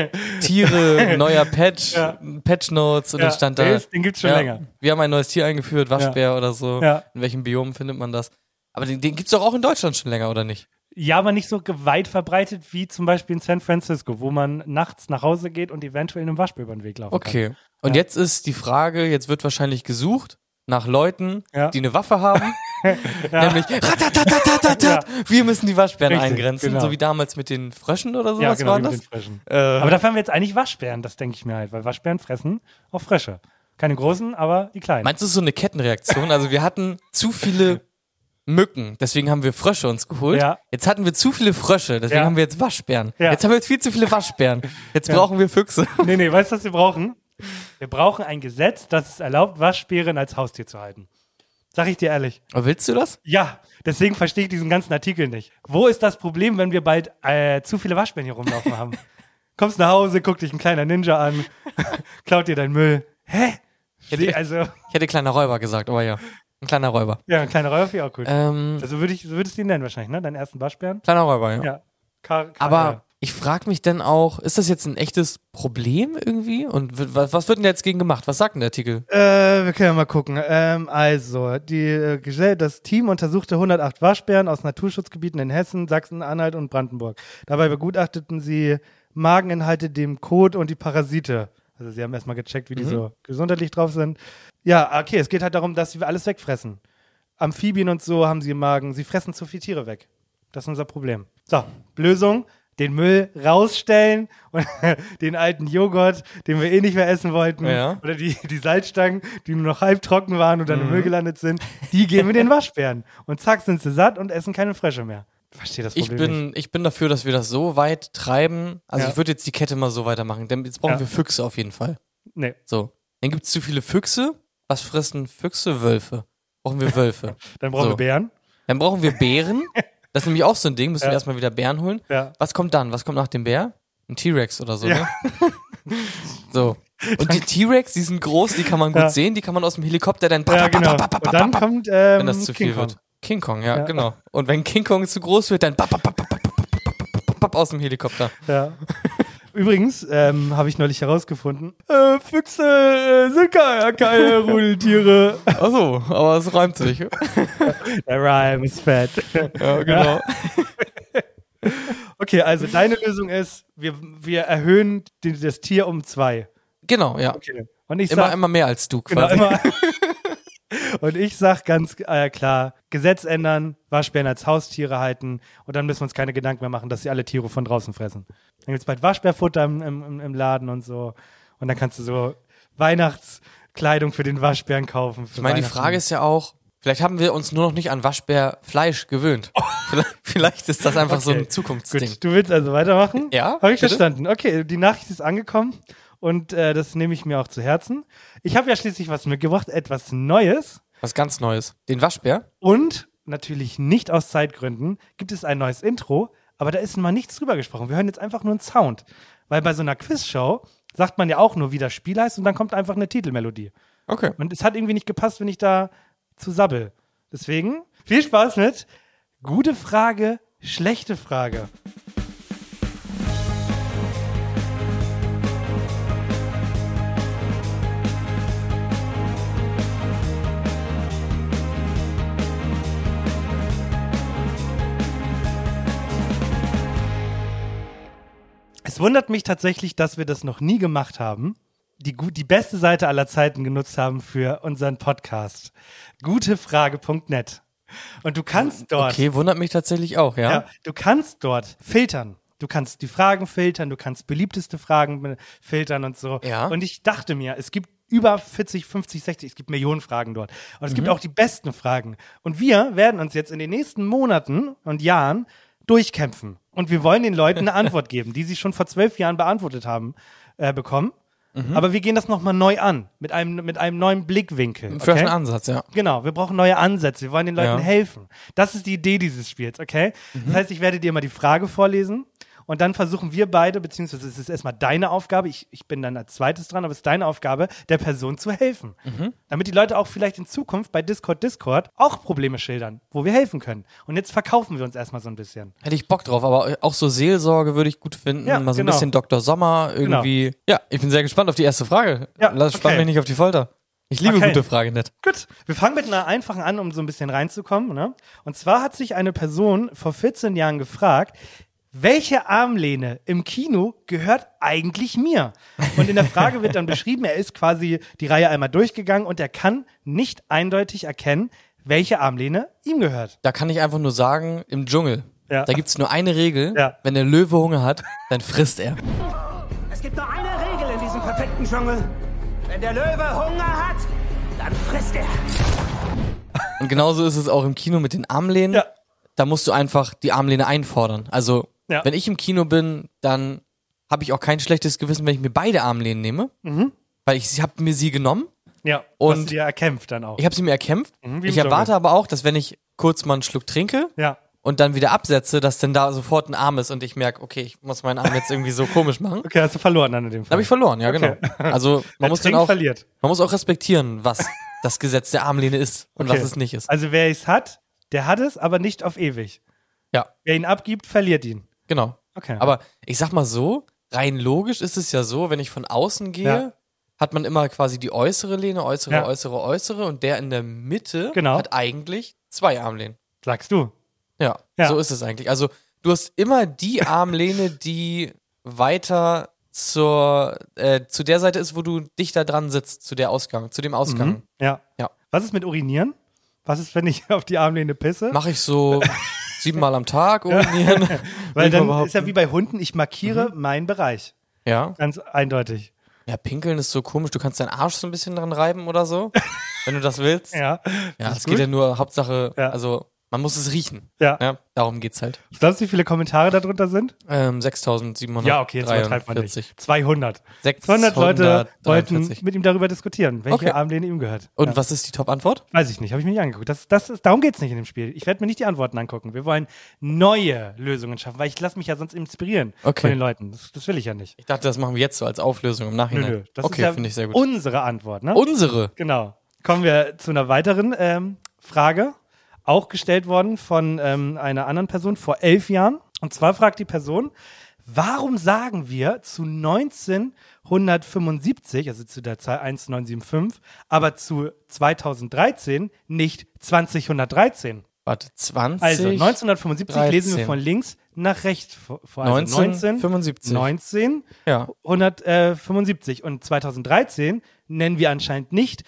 Speaker 2: Tiere, neuer Patch,
Speaker 1: Ja.
Speaker 2: Patch-Notes und
Speaker 1: Ja,
Speaker 2: dann stand da.
Speaker 1: der ist- den gibt's schon
Speaker 2: ja,
Speaker 1: länger.
Speaker 2: Wir haben ein neues Tier eingeführt, Waschbär oder so.
Speaker 1: Ja.
Speaker 2: In welchem Biom findet man das? Aber den, den gibt's doch auch in Deutschland schon länger, oder nicht?
Speaker 1: Ja, aber nicht so weit verbreitet wie zum Beispiel in San Francisco, wo man nachts nach Hause geht und eventuell einem Waschbär über den Weg laufen kann.
Speaker 2: Okay. Und
Speaker 1: Ja.
Speaker 2: jetzt ist die Frage, jetzt wird wahrscheinlich gesucht nach Leuten,
Speaker 1: Ja.
Speaker 2: die eine Waffe haben.
Speaker 1: Ja.
Speaker 2: Nämlich ratatatatatatat. Wir müssen die Waschbären
Speaker 1: Richtig,
Speaker 2: eingrenzen,
Speaker 1: genau.
Speaker 2: so wie damals mit den Fröschen oder sowas
Speaker 1: Ja, genau,
Speaker 2: war
Speaker 1: wie mit
Speaker 2: das.
Speaker 1: den Fröschen.
Speaker 2: Äh,
Speaker 1: Aber dafür haben wir jetzt eigentlich Waschbären, das denke ich mir halt, weil Waschbären fressen auch Frösche. Keine großen, aber die kleinen.
Speaker 2: Meinst du, es ist so eine Kettenreaktion? Also wir hatten zu viele Mücken, deswegen haben wir Frösche uns geholt.
Speaker 1: Ja.
Speaker 2: Jetzt hatten wir zu viele Frösche, deswegen
Speaker 1: Ja.
Speaker 2: haben wir jetzt Waschbären.
Speaker 1: Ja.
Speaker 2: Jetzt haben wir jetzt viel zu viele Waschbären. Jetzt
Speaker 1: Ja.
Speaker 2: brauchen wir Füchse.
Speaker 1: Nee, nee, weißt du, was wir brauchen? Wir brauchen ein Gesetz, das es erlaubt, Waschbären als Haustier zu halten. Sag ich dir ehrlich.
Speaker 2: Aber willst du das?
Speaker 1: Ja, deswegen verstehe ich diesen ganzen Artikel nicht. Wo ist das Problem, wenn wir bald äh, zu viele Waschbären hier rumlaufen haben? Kommst nach Hause, guckt dich ein kleiner Ninja an, klaut dir deinen Müll. Hä?
Speaker 2: Hätte-
Speaker 1: Also,
Speaker 2: Ich hätte kleiner Räuber gesagt, aber ja. Ein kleiner Räuber.
Speaker 1: ja, ein kleiner Räuber finde ich auch gut.
Speaker 2: Ähm,
Speaker 1: Also würde ich, so würdest du ihn nennen wahrscheinlich, ne? Deinen ersten Waschbären?
Speaker 2: kleiner Räuber, ja.
Speaker 1: Ja. Kar Kar
Speaker 2: Aber ich frage mich dann auch, ist das jetzt ein echtes Problem irgendwie? Und w- was, was wird denn jetzt gegen gemacht? Was sagt denn der Artikel?
Speaker 1: Äh, wir können ja mal gucken. Ähm, also, die, äh, Gesell- das Team untersuchte hundertacht Waschbären aus Naturschutzgebieten in Hessen, Sachsen, Anhalt und Brandenburg. Dabei begutachteten sie Mageninhalte, den Kot und die Parasite. Also sie haben erstmal gecheckt, wie die
Speaker 2: Mhm.
Speaker 1: so gesundheitlich drauf sind. Ja, okay, es geht halt darum, dass sie alles wegfressen. Amphibien und so haben sie im Magen. Sie fressen zu viele Tiere weg. Das ist unser Problem. So, Lösung. Den Müll rausstellen und den alten Joghurt, den wir eh nicht mehr essen wollten,
Speaker 2: Ja.
Speaker 1: oder die, die Salzstangen, die nur noch halb trocken waren und dann im
Speaker 2: Mhm.
Speaker 1: Müll gelandet sind, die geben wir den Waschbären. Und zack, sind sie satt und essen keine Frösche mehr. Verstehe das
Speaker 2: Ich
Speaker 1: Problem
Speaker 2: bin,
Speaker 1: nicht.
Speaker 2: ich bin dafür, dass wir das so weit treiben. Also
Speaker 1: Ja.
Speaker 2: ich würde jetzt die Kette mal so weitermachen, denn jetzt brauchen
Speaker 1: Ja.
Speaker 2: wir Füchse auf jeden Fall.
Speaker 1: Nee.
Speaker 2: So. Dann gibt es zu viele Füchse. Was fressen Füchse? Wölfe. brauchen wir Wölfe.
Speaker 1: Dann brauchen
Speaker 2: So.
Speaker 1: wir Bären.
Speaker 2: Dann brauchen wir Bären. Das ist nämlich auch so ein Ding, müssen wir
Speaker 1: Ja.
Speaker 2: erstmal wieder Bären holen.
Speaker 1: Ja.
Speaker 2: Was kommt dann? Was kommt nach dem Bär? Ein T-Rex oder so,
Speaker 1: Ja.
Speaker 2: ne? So. Und die T-Rex, die sind groß, die kann man gut
Speaker 1: Ja.
Speaker 2: sehen, die kann man aus dem Helikopter dann
Speaker 1: Ja, genau. Und dann kommt ähm,
Speaker 2: wenn das zu viel
Speaker 1: King Kong.
Speaker 2: wird. King Kong, ja,
Speaker 1: Ja.
Speaker 2: genau. Und wenn King Kong zu groß wird, dann aus dem Helikopter.
Speaker 1: Ja. Übrigens ähm, habe ich neulich herausgefunden, äh, Füchse äh, sind keine, keine Rudeltiere.
Speaker 2: Achso, aber es reimt sich.
Speaker 1: Der Rhyme ist fett.
Speaker 2: Ja, genau.
Speaker 1: Okay, also deine Lösung ist, wir, wir erhöhen die, das Tier um zwei.
Speaker 2: Genau, ja.
Speaker 1: Okay. Und ich
Speaker 2: Immer,
Speaker 1: sag,
Speaker 2: immer mehr als du
Speaker 1: genau,
Speaker 2: quasi.
Speaker 1: immer. Und ich sag ganz äh, klar, Gesetz ändern, Waschbären als Haustiere halten und dann müssen wir uns keine Gedanken mehr machen, dass sie alle Tiere von draußen fressen. Dann gibt's bald Waschbärfutter im, im, im Laden und so. Und dann kannst du so Weihnachtskleidung für den Waschbären kaufen.
Speaker 2: Ich meine, die Frage ist ja auch, vielleicht haben wir uns nur noch nicht an Waschbärfleisch gewöhnt. Vielleicht, vielleicht ist das einfach so
Speaker 1: Okay.
Speaker 2: ein Zukunftsding.
Speaker 1: Gut, du willst also weitermachen?
Speaker 2: Ja,
Speaker 1: Habe ich
Speaker 2: bitte?
Speaker 1: verstanden. Okay, die Nachricht ist angekommen und äh, das nehme ich mir auch zu Herzen. Ich habe ja schließlich was mitgebracht, etwas Neues.
Speaker 2: Was ganz Neues. Den Waschbär?
Speaker 1: Und natürlich nicht aus Zeitgründen gibt es ein neues Intro, aber da ist mal nichts drüber gesprochen. Wir hören jetzt einfach nur einen Sound. Weil bei so einer Quizshow sagt man ja auch nur, wie das Spiel heißt und dann kommt einfach eine Titelmelodie.
Speaker 2: Okay.
Speaker 1: Und es hat irgendwie nicht gepasst, wenn ich da zu sabbel. Deswegen viel Spaß mit Gute Frage, schlechte Frage. Es wundert mich tatsächlich, dass wir das noch nie gemacht haben. Die, gu- die beste Seite aller Zeiten genutzt haben für unseren Podcast. Gutefrage Punkt net. Und du kannst dort,
Speaker 2: Okay, wundert mich tatsächlich auch, ja?
Speaker 1: ja, du kannst dort filtern. Du kannst die Fragen filtern, du kannst beliebteste Fragen filtern und so.
Speaker 2: Ja.
Speaker 1: Und ich dachte mir, es gibt über vierzig, fünfzig, sechzig, es gibt Millionen Fragen dort. Und es gibt
Speaker 2: Mhm.
Speaker 1: auch die besten Fragen. Und wir werden uns jetzt in den nächsten Monaten und Jahren durchkämpfen. Und wir wollen den Leuten eine Antwort geben, die sie schon vor zwölf Jahren beantwortet haben, äh, bekommen.
Speaker 2: Mhm.
Speaker 1: Aber wir gehen das nochmal neu an, mit einem, mit einem neuen Blickwinkel.
Speaker 2: Ein
Speaker 1: Okay?
Speaker 2: freshen Ansatz, ja.
Speaker 1: Genau, wir brauchen neue Ansätze, wir wollen den Leuten
Speaker 2: Ja.
Speaker 1: helfen. Das ist die Idee dieses Spiels, okay? Das heißt, ich werde dir mal die Frage vorlesen und dann versuchen wir beide, beziehungsweise es ist erstmal deine Aufgabe, ich, ich bin dann als zweites dran, aber es ist deine Aufgabe, der Person zu helfen. Damit die Leute auch vielleicht in Zukunft bei Discord Discord auch Probleme schildern, wo wir helfen können. Und jetzt verkaufen wir uns erstmal so ein bisschen.
Speaker 2: Hätte ich Bock drauf, aber auch so Seelsorge würde ich gut finden.
Speaker 1: Ja,
Speaker 2: mal so ein
Speaker 1: genau.
Speaker 2: bisschen Doktor Sommer irgendwie. Ja, ich bin sehr gespannt auf die erste Frage.
Speaker 1: Ja,
Speaker 2: Lass spann
Speaker 1: okay.
Speaker 2: mich nicht auf die Folter. Ich liebe
Speaker 1: Okay.
Speaker 2: gute Frage nicht.
Speaker 1: Gut, wir fangen mit einer einfachen an, um so ein bisschen reinzukommen. Ne? Und zwar hat sich eine Person vor vierzehn Jahren gefragt, welche Armlehne im Kino gehört eigentlich mir? Und in der Frage wird dann beschrieben, er ist quasi die Reihe einmal durchgegangen und er kann nicht eindeutig erkennen, welche Armlehne ihm gehört.
Speaker 2: Da kann ich einfach nur sagen, im Dschungel,
Speaker 1: Ja.
Speaker 2: da gibt's nur eine Regel.
Speaker 1: Ja.
Speaker 2: Wenn der Löwe Hunger hat, dann frisst er.
Speaker 9: Es gibt nur eine Regel in diesem verfickten Dschungel. Wenn der Löwe Hunger hat, dann frisst er.
Speaker 2: Und genauso ist es auch im Kino mit den Armlehnen.
Speaker 1: Ja.
Speaker 2: Da musst du einfach die Armlehne einfordern. Also,
Speaker 1: Ja.
Speaker 2: wenn ich im Kino bin, dann habe ich auch kein schlechtes Gewissen, wenn ich mir beide Armlehnen nehme.
Speaker 1: Mhm.
Speaker 2: Weil ich habe mir sie genommen.
Speaker 1: Ja,
Speaker 2: Und
Speaker 1: hast du dir erkämpft dann auch.
Speaker 2: Ich habe sie mir erkämpft.
Speaker 1: Mhm, wie im
Speaker 2: ich erwarte
Speaker 1: Dschungel.
Speaker 2: aber auch, dass wenn ich kurz mal einen Schluck trinke
Speaker 1: Ja.
Speaker 2: und dann wieder absetze, dass dann da sofort ein Arm ist und ich merke, okay, ich muss meinen Arm jetzt irgendwie so komisch machen.
Speaker 1: Okay, hast du verloren dann in dem
Speaker 2: Da
Speaker 1: Fall.
Speaker 2: habe ich verloren, ja,
Speaker 1: Okay.
Speaker 2: genau. Also
Speaker 1: Wer
Speaker 2: man muss dann
Speaker 1: trinkt,
Speaker 2: auch,
Speaker 1: verliert.
Speaker 2: man muss auch respektieren, was das Gesetz der Armlehne ist und
Speaker 1: Okay.
Speaker 2: was es nicht ist.
Speaker 1: Also wer es hat, der hat es, aber nicht auf ewig.
Speaker 2: Ja,
Speaker 1: Wer ihn abgibt, verliert ihn.
Speaker 2: genau.
Speaker 1: Okay.
Speaker 2: Aber ich sag mal so, rein logisch ist es ja so, wenn ich von außen gehe,
Speaker 1: Ja.
Speaker 2: hat man immer quasi die äußere Lehne, äußere,
Speaker 1: Ja.
Speaker 2: äußere, äußere und der in der Mitte
Speaker 1: Genau.
Speaker 2: hat eigentlich zwei Armlehnen.
Speaker 1: Sagst du.
Speaker 2: Ja,
Speaker 1: Ja.
Speaker 2: so ist es eigentlich. Also du hast immer die Armlehne, die weiter zur äh, zu der Seite ist, wo du dichter dran sitzt, zu der Ausgang, zu dem Ausgang.
Speaker 1: Mhm. Ja.
Speaker 2: Ja.
Speaker 1: Was ist mit Urinieren? Was ist, wenn ich auf die Armlehne pisse?
Speaker 2: Mache ich so siebenmal am Tag urinieren.
Speaker 1: Weil
Speaker 2: Will ich
Speaker 1: dann
Speaker 2: mal
Speaker 1: ist ja wie bei Hunden, ich markiere meinen Bereich.
Speaker 2: ja.
Speaker 1: Ganz eindeutig.
Speaker 2: Ja, pinkeln ist so komisch. Du kannst deinen Arsch so ein bisschen dran reiben oder so, wenn du das willst.
Speaker 1: Ja.
Speaker 2: Ja,
Speaker 1: Ist
Speaker 2: es
Speaker 1: gut.
Speaker 2: geht ja nur Hauptsache,
Speaker 1: Ja.
Speaker 2: also Man muss es riechen.
Speaker 1: Ja.
Speaker 2: ja darum geht's halt.
Speaker 1: Ich glaube, wie viele Kommentare darunter sind?
Speaker 2: Ähm, sechstausendsiebenhundert.
Speaker 1: Ja, okay, jetzt übertreibt man nicht. zweihundert. zweihundert Leute wollten mit ihm darüber diskutieren, welche
Speaker 2: okay.
Speaker 1: Armlehne ihm gehört.
Speaker 2: Und
Speaker 1: ja.
Speaker 2: was ist die Top-Antwort?
Speaker 1: Weiß ich nicht, habe ich mir nicht angeguckt. Das, das ist, darum geht's nicht in dem Spiel. Ich werde mir nicht die Antworten angucken. Wir wollen neue Lösungen schaffen, weil ich lasse mich ja sonst inspirieren
Speaker 2: okay.
Speaker 1: von den Leuten. Das, das will ich ja nicht.
Speaker 2: Ich dachte, das machen wir jetzt so als Auflösung im Nachhinein.
Speaker 1: Nö, nö. Das
Speaker 2: okay,
Speaker 1: ist ja
Speaker 2: finde ich sehr gut.
Speaker 1: Unsere Antwort, ne?
Speaker 2: Unsere?
Speaker 1: Genau. Kommen wir zu einer weiteren ähm, Frage. Auch gestellt worden von ähm, einer anderen Person vor elf Jahren. Und zwar fragt die Person, warum sagen wir zu neunzehnhundertfünfundsiebzig, also zu der Zahl eins neun sieben fünf, aber zu zweitausenddreizehn nicht zwanzighundertdreizehn?
Speaker 2: Warte, zwanzig?
Speaker 1: Also neunzehnhundertfünfundsiebzig
Speaker 2: dreizehn.
Speaker 1: lesen wir von links nach rechts vor. Also
Speaker 2: neunzehnhundertfünfundsiebzig.
Speaker 1: neunzehnhundertfünfundsiebzig. Ja. Und zweitausenddreizehn nennen wir anscheinend nicht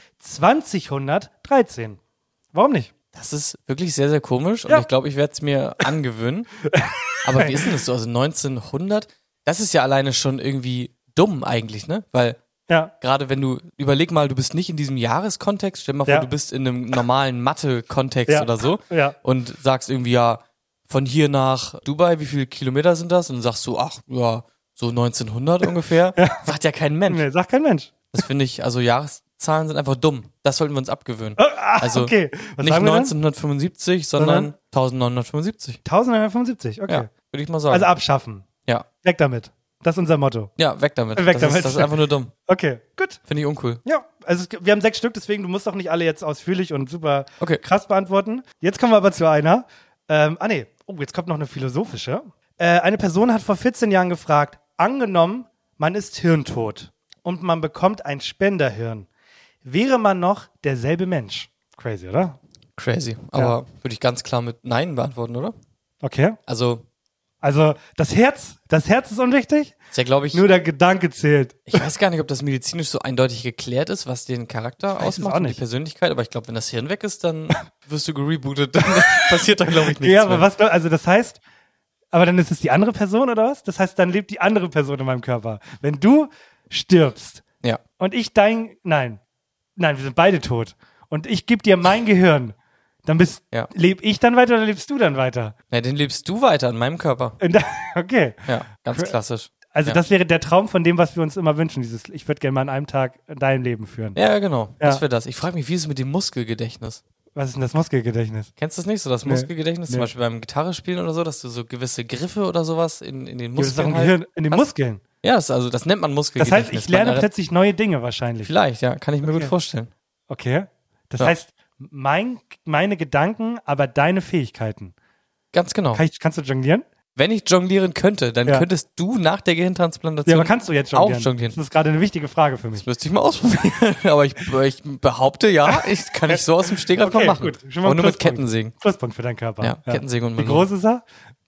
Speaker 1: zwanzighundertdreizehn. Warum nicht?
Speaker 2: Das ist wirklich sehr, sehr komisch und
Speaker 1: ja.
Speaker 2: ich glaube, ich werde es mir angewöhnen. Aber wie ist denn das so? Also neunzehnhundert, das ist ja alleine schon irgendwie dumm eigentlich, ne? Weil
Speaker 1: ja.
Speaker 2: gerade wenn du, überleg mal, du bist nicht in diesem Jahreskontext, stell dir mal vor,
Speaker 1: ja.
Speaker 2: du bist in einem normalen Mathe-Kontext
Speaker 1: ja.
Speaker 2: oder so
Speaker 1: ja.
Speaker 2: und sagst irgendwie, ja, von hier nach Dubai, wie viele Kilometer sind das? Und dann sagst du, ach, ja, so neunzehnhundert ungefähr.
Speaker 1: ja.
Speaker 2: Sagt ja kein Mensch.
Speaker 1: Nee, sagt kein Mensch.
Speaker 2: Das finde ich, also Jahreszahlen sind einfach dumm. Das sollten wir uns abgewöhnen.
Speaker 1: Oh, ah,
Speaker 2: also
Speaker 1: okay. Was
Speaker 2: nicht
Speaker 1: sagen wir dann?
Speaker 2: neunzehnhundertfünfundsiebzig, sondern neunzehnhundertfünfundsiebzig.
Speaker 1: neunzehnhundertfünfundsiebzig, okay.
Speaker 2: Ja, würde ich mal sagen.
Speaker 1: Also abschaffen.
Speaker 2: Ja.
Speaker 1: Weg damit. Das ist unser Motto.
Speaker 2: Ja, weg damit.
Speaker 1: Weg
Speaker 2: das
Speaker 1: damit.
Speaker 2: Ist, das ist einfach nur dumm.
Speaker 1: Okay, gut.
Speaker 2: Finde ich uncool.
Speaker 1: Ja, also es, wir haben sechs Stück, deswegen du musst auch nicht alle jetzt ausführlich und super
Speaker 2: okay.
Speaker 1: krass beantworten. Jetzt kommen wir aber zu einer. Ähm, ah nee, oh, jetzt kommt noch eine philosophische. Äh, eine Person hat vor vierzehn Jahren gefragt, angenommen, man ist hirntot und man bekommt ein Spenderhirn. Wäre man noch derselbe Mensch? Crazy, oder?
Speaker 2: Crazy. Aber ja. würde ich ganz klar mit Nein beantworten, oder?
Speaker 1: Okay.
Speaker 2: Also
Speaker 1: Also das Herz, das Herz ist unwichtig?
Speaker 2: Ist ja, glaube ich.
Speaker 1: Nur der Gedanke zählt.
Speaker 2: Ich weiß gar nicht, ob das medizinisch so eindeutig geklärt ist, was den Charakter ausmacht und die Persönlichkeit, aber ich glaube, wenn das Hirn weg ist, dann wirst du gerebootet. Dann passiert da, glaube ich, nichts
Speaker 1: Ja, aber
Speaker 2: mehr.
Speaker 1: was, also das heißt, aber dann ist es die andere Person oder was? Das heißt, dann lebt die andere Person in meinem Körper. Wenn du stirbst
Speaker 2: ja.
Speaker 1: und ich dein, nein, nein, wir sind beide tot und ich gebe dir mein Gehirn, dann bist,
Speaker 2: ja.
Speaker 1: lebe ich dann weiter oder lebst du dann weiter?
Speaker 2: Ja, den lebst du weiter in meinem Körper.
Speaker 1: Okay.
Speaker 2: Ja, ganz klassisch.
Speaker 1: Also
Speaker 2: ja.
Speaker 1: das wäre der Traum von dem, was wir uns immer wünschen, dieses, ich würde gerne mal an einem Tag dein Leben führen.
Speaker 2: Ja, genau,
Speaker 1: ja.
Speaker 2: das wäre das. Ich frage mich, wie ist es mit dem Muskelgedächtnis?
Speaker 1: Was ist denn das Muskelgedächtnis?
Speaker 2: Kennst du das nicht so, das
Speaker 1: Nee.
Speaker 2: Muskelgedächtnis,
Speaker 1: Nee.
Speaker 2: zum Beispiel beim Gitarrespielen oder so, dass du so gewisse Griffe oder sowas in, in den Muskeln
Speaker 1: Das ist doch ein
Speaker 2: halt
Speaker 1: Gehirn in den
Speaker 2: hast?
Speaker 1: Muskeln.
Speaker 2: Ja, das, also, das nennt man
Speaker 1: Das
Speaker 2: Muskelgedächtnis.
Speaker 1: heißt, ich lerne
Speaker 2: Man-
Speaker 1: plötzlich neue Dinge wahrscheinlich.
Speaker 2: Vielleicht, ja, kann ich mir
Speaker 1: Okay.
Speaker 2: gut vorstellen.
Speaker 1: Okay. Das
Speaker 2: Ja.
Speaker 1: heißt, mein, meine Gedanken, aber deine Fähigkeiten.
Speaker 2: Ganz genau.
Speaker 1: Kann ich, kannst du jonglieren?
Speaker 2: Wenn ich jonglieren könnte, dann
Speaker 1: Ja.
Speaker 2: könntest du nach der Gehirntransplantation
Speaker 1: Ja, aber kannst du jetzt jonglieren?
Speaker 2: auch jonglieren.
Speaker 1: Das ist gerade eine wichtige Frage für mich.
Speaker 2: Das müsste ich mal ausprobieren. Aber ich, ich behaupte, ja, ich kann ich so aus dem Stegreif
Speaker 1: Okay,
Speaker 2: mal machen.
Speaker 1: gut. Schon mal
Speaker 2: Aber
Speaker 1: ein
Speaker 2: nur mit
Speaker 1: Pluspunkt.
Speaker 2: Kettensägen.
Speaker 1: Pluspunkt für deinen Körper.
Speaker 2: Ja, Kettensägen und
Speaker 1: Wie
Speaker 2: Melone.
Speaker 1: groß ist er?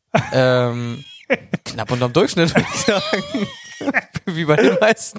Speaker 2: Ähm, knapp unterm Durchschnitt, würde ich sagen. Wie bei den meisten.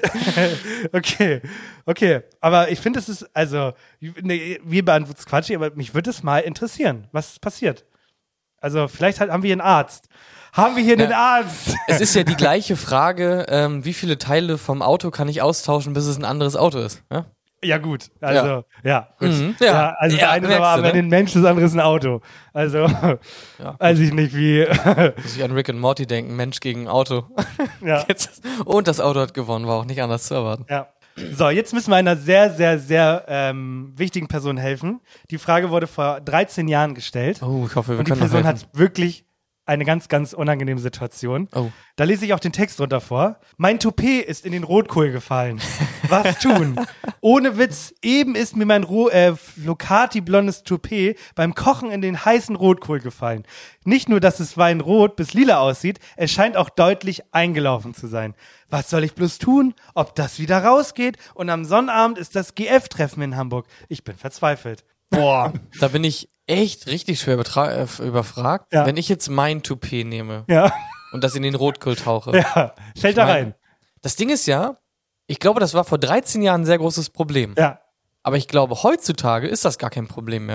Speaker 1: Okay, okay. Aber ich finde, es ist, also, nee, wir beantworten es Quatsch, aber mich würde es mal interessieren, was passiert. Also, vielleicht halt, haben wir hier einen Arzt. Haben wir hier
Speaker 2: Ja.
Speaker 1: einen Arzt?
Speaker 2: Es ist ja die gleiche Frage, ähm, wie viele Teile vom Auto kann ich austauschen, bis es ein anderes Auto ist? Ja,
Speaker 1: Ja, gut. Also, ja, gut.
Speaker 2: Mhm,
Speaker 1: ja.
Speaker 2: ja.
Speaker 1: also,
Speaker 2: Ja,
Speaker 1: das eine ist
Speaker 2: merkst
Speaker 1: aber
Speaker 2: du, ne?
Speaker 1: ein Mensch, das andere ist ein Auto. Also,
Speaker 2: Ja.
Speaker 1: weiß ich nicht, wie.
Speaker 2: muss ich an Rick und Morty denken, Mensch gegen Auto.
Speaker 1: ja.
Speaker 2: Jetzt, und das Auto hat gewonnen, war auch nicht anders zu erwarten.
Speaker 1: Ja. So, jetzt müssen wir einer sehr, sehr, sehr ähm, wichtigen Person helfen. Die Frage wurde vor dreizehn Jahren gestellt.
Speaker 2: Oh, ich hoffe, wir
Speaker 1: und die
Speaker 2: können noch
Speaker 1: Person
Speaker 2: helfen.
Speaker 1: hat wirklich eine ganz, ganz unangenehme Situation.
Speaker 2: Oh.
Speaker 1: Da lese ich auch den Text runter vor. Mein Toupet ist in den Rotkohl gefallen. Was tun? Ohne Witz, eben ist mir mein Ro äh, Flocati-blondes Toupet beim Kochen in den heißen Rotkohl gefallen. Nicht nur, dass es weinrot bis lila aussieht, es scheint auch deutlich eingelaufen zu sein. Was soll ich bloß tun? Ob das wieder rausgeht? Und am Sonnabend ist das G F-Treffen in Hamburg. Ich bin verzweifelt. Boah.
Speaker 2: Da bin ich echt richtig schwer betra- äh, überfragt.
Speaker 1: Ja.
Speaker 2: Wenn ich jetzt mein Toupet nehme
Speaker 1: Ja.
Speaker 2: und das in den Rotkohl tauche.
Speaker 1: Ja. Fällt da
Speaker 2: Ich mein,
Speaker 1: rein.
Speaker 2: Das Ding ist ja, ich glaube, das war vor dreizehn Jahren ein sehr großes Problem.
Speaker 1: Ja.
Speaker 2: Aber ich glaube, heutzutage ist das gar kein Problem mehr.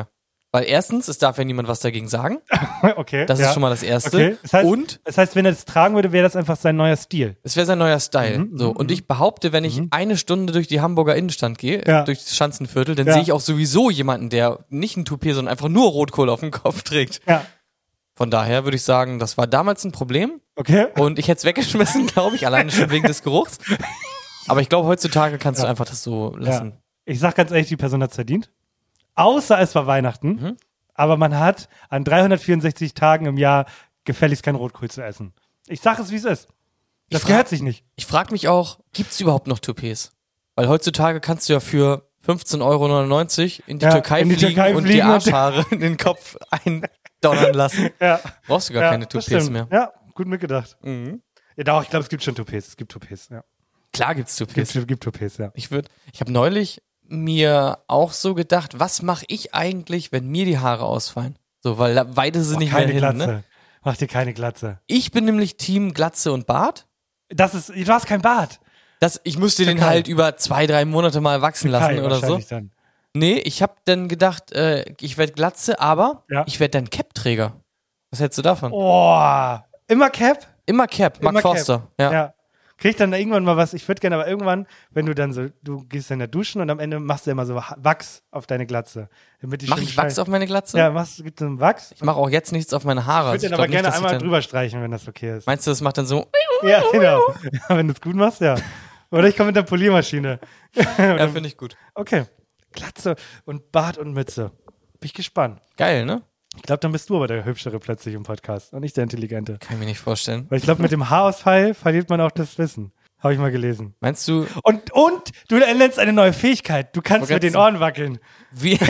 Speaker 2: Weil erstens, es darf ja niemand was dagegen sagen.
Speaker 1: Okay.
Speaker 2: Das
Speaker 1: ja.
Speaker 2: ist schon mal das Erste.
Speaker 1: Okay. Das heißt,
Speaker 2: und
Speaker 1: das heißt, wenn er das tragen würde, wäre das einfach sein neuer Stil.
Speaker 2: es wäre sein neuer Style.
Speaker 1: Mhm,
Speaker 2: so.
Speaker 1: mhm,
Speaker 2: Und ich behaupte, wenn ich
Speaker 1: mhm.
Speaker 2: eine Stunde durch die Hamburger Innenstadt gehe,
Speaker 1: Ja.
Speaker 2: durch das Schanzenviertel, dann
Speaker 1: Ja.
Speaker 2: sehe ich auch sowieso jemanden, der nicht ein Toupet, sondern einfach nur Rotkohl auf dem Kopf trägt.
Speaker 1: Ja.
Speaker 2: Von daher würde ich sagen, das war damals ein Problem.
Speaker 1: Okay.
Speaker 2: Und ich hätte es weggeschmissen, glaube ich, alleine schon wegen des Geruchs. Aber ich glaube, heutzutage kannst
Speaker 1: Ja.
Speaker 2: du einfach das so lassen.
Speaker 1: Ja. Ich sag ganz ehrlich, die Person hat's verdient. Außer es war Weihnachten.
Speaker 2: Mhm.
Speaker 1: Aber man hat an dreihundertvierundsechzig Tagen im Jahr gefälligst kein Rotkohl zu essen. Ich sag es, wie es ist. Das
Speaker 2: Ich frag-
Speaker 1: gehört sich nicht.
Speaker 2: Ich frage mich auch, gibt es überhaupt noch Toupets? Weil heutzutage kannst du ja für fünfzehn Euro neunundneunzig in die
Speaker 1: Ja,
Speaker 2: Türkei
Speaker 1: in die
Speaker 2: fliegen
Speaker 1: Türkei
Speaker 2: und die
Speaker 1: fliegen und-
Speaker 2: Arschhaare in den Kopf eindonnern lassen.
Speaker 1: Ja.
Speaker 2: Brauchst du gar
Speaker 1: ja,
Speaker 2: keine
Speaker 1: das
Speaker 2: Toupets
Speaker 1: stimmt.
Speaker 2: mehr.
Speaker 1: Ja, gut mitgedacht.
Speaker 2: Mhm.
Speaker 1: Ja, doch, ich glaube, es gibt schon Toupets. Es gibt Toupets, ja.
Speaker 2: Klar gibt's Toupets.
Speaker 1: Gibt, gibt Toupets, ja.
Speaker 2: Ich würde, ich habe neulich mir auch so gedacht, was mache ich eigentlich, wenn mir die Haare ausfallen? So, weil da weite sie
Speaker 1: Mach
Speaker 2: nicht mehr
Speaker 1: keine
Speaker 2: hin.
Speaker 1: Glatze.
Speaker 2: Ne?
Speaker 1: Mach dir keine Glatze.
Speaker 2: Ich bin nämlich Team Glatze und Bart.
Speaker 1: Das ist, du hast kein Bart.
Speaker 2: Das, ich müsste den
Speaker 1: Türkei.
Speaker 2: halt über zwei, drei Monate mal wachsen lassen
Speaker 1: Kai
Speaker 2: oder so.
Speaker 1: wahrscheinlich Dann.
Speaker 2: Nee, ich habe dann gedacht, äh, ich werde Glatze, aber
Speaker 1: Ja.
Speaker 2: ich werde dann Cap-Träger. Was hältst du davon?
Speaker 1: Oh, immer Cap?
Speaker 2: Immer Cap, Mark
Speaker 1: Immer Cap.
Speaker 2: Forster. Ja.
Speaker 1: ja. Krieg ich dann irgendwann mal was, ich würde gerne, aber irgendwann, wenn du dann so, du gehst dann da duschen und am Ende machst du immer so Wachs auf deine Glatze. Damit die
Speaker 2: Mach
Speaker 1: schön
Speaker 2: ich Wachs
Speaker 1: schei-
Speaker 2: auf meine Glatze?
Speaker 1: Ja, machst, gibt es einen Wachs.
Speaker 2: Ich mache auch jetzt nichts auf meine Haare.
Speaker 1: Ich würde
Speaker 2: Also
Speaker 1: den
Speaker 2: ich
Speaker 1: aber
Speaker 2: glaub
Speaker 1: gerne
Speaker 2: nicht, dass ich
Speaker 1: einmal
Speaker 2: dann,
Speaker 1: drüber streichen, wenn das okay ist.
Speaker 2: Meinst du, das macht dann so?
Speaker 1: Ja, genau. Ja, wenn du es gut machst, ja. Oder ich komme mit der Poliermaschine.
Speaker 2: Ja, finde ich gut.
Speaker 1: Okay. Glatze und Bart und Mütze. Bin ich gespannt.
Speaker 2: Geil, ne?
Speaker 1: Ich glaube, dann bist du aber der Hübschere plötzlich im Podcast und nicht der Intelligente.
Speaker 2: Kann ich mir nicht vorstellen.
Speaker 1: Weil ich glaube, mit dem Haarausfall verliert man auch das Wissen. Habe ich mal gelesen.
Speaker 2: Meinst du,
Speaker 1: Und, und du erlernst eine neue Fähigkeit. Du kannst
Speaker 2: Wo
Speaker 1: mit den
Speaker 2: geht's?
Speaker 1: Ohren wackeln.
Speaker 2: wie?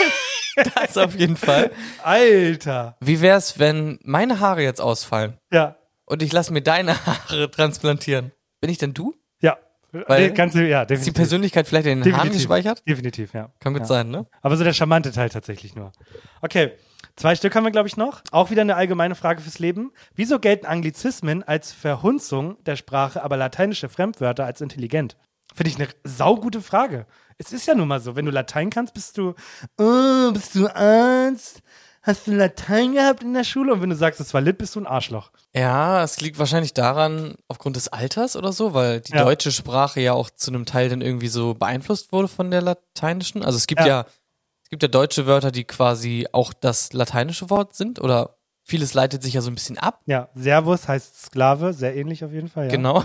Speaker 2: Das auf jeden Fall.
Speaker 1: Alter.
Speaker 2: Wie wär's, wenn meine Haare jetzt ausfallen
Speaker 1: Ja.
Speaker 2: und ich lasse mir deine Haare transplantieren? Bin ich denn du?
Speaker 1: Ja.
Speaker 2: Weil-
Speaker 1: Nee, kannst du, ja,
Speaker 2: Ist die
Speaker 1: definitiv.
Speaker 2: Persönlichkeit vielleicht in den Haaren
Speaker 1: Definitiv.
Speaker 2: gespeichert?
Speaker 1: Definitiv, ja.
Speaker 2: Kann gut
Speaker 1: ja.
Speaker 2: sein, ne?
Speaker 1: Aber so der charmante Teil tatsächlich nur. Okay, zwei Stück haben wir, glaube ich, noch. Auch wieder eine allgemeine Frage fürs Leben. Wieso gelten Anglizismen als Verhunzung der Sprache, aber lateinische Fremdwörter als intelligent? Finde ich eine saugute Frage. Es ist ja nun mal so, wenn du Latein kannst, bist du, oh, bist du Arzt? Hast du Latein gehabt in der Schule? Und wenn du sagst, es war lit, bist du ein Arschloch.
Speaker 2: Ja, es liegt wahrscheinlich daran, aufgrund des Alters oder so, weil die
Speaker 1: Ja.
Speaker 2: deutsche Sprache ja auch zu einem Teil dann irgendwie so beeinflusst wurde von der lateinischen. Also es gibt ja,
Speaker 1: Ja.
Speaker 2: es gibt ja deutsche Wörter, die quasi auch das lateinische Wort sind oder vieles leitet sich ja so ein bisschen ab.
Speaker 1: Ja, Servus heißt Sklave, sehr ähnlich auf jeden Fall. Ja.
Speaker 2: Genau.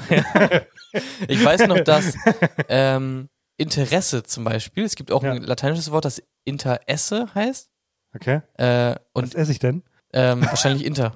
Speaker 2: Ich weiß noch, dass ähm, Interesse zum Beispiel, es gibt auch
Speaker 1: Ja.
Speaker 2: ein lateinisches Wort, das Interesse heißt.
Speaker 1: Okay.
Speaker 2: Äh,
Speaker 1: Was
Speaker 2: und
Speaker 1: esse ich denn?
Speaker 2: ähm, wahrscheinlich Inter.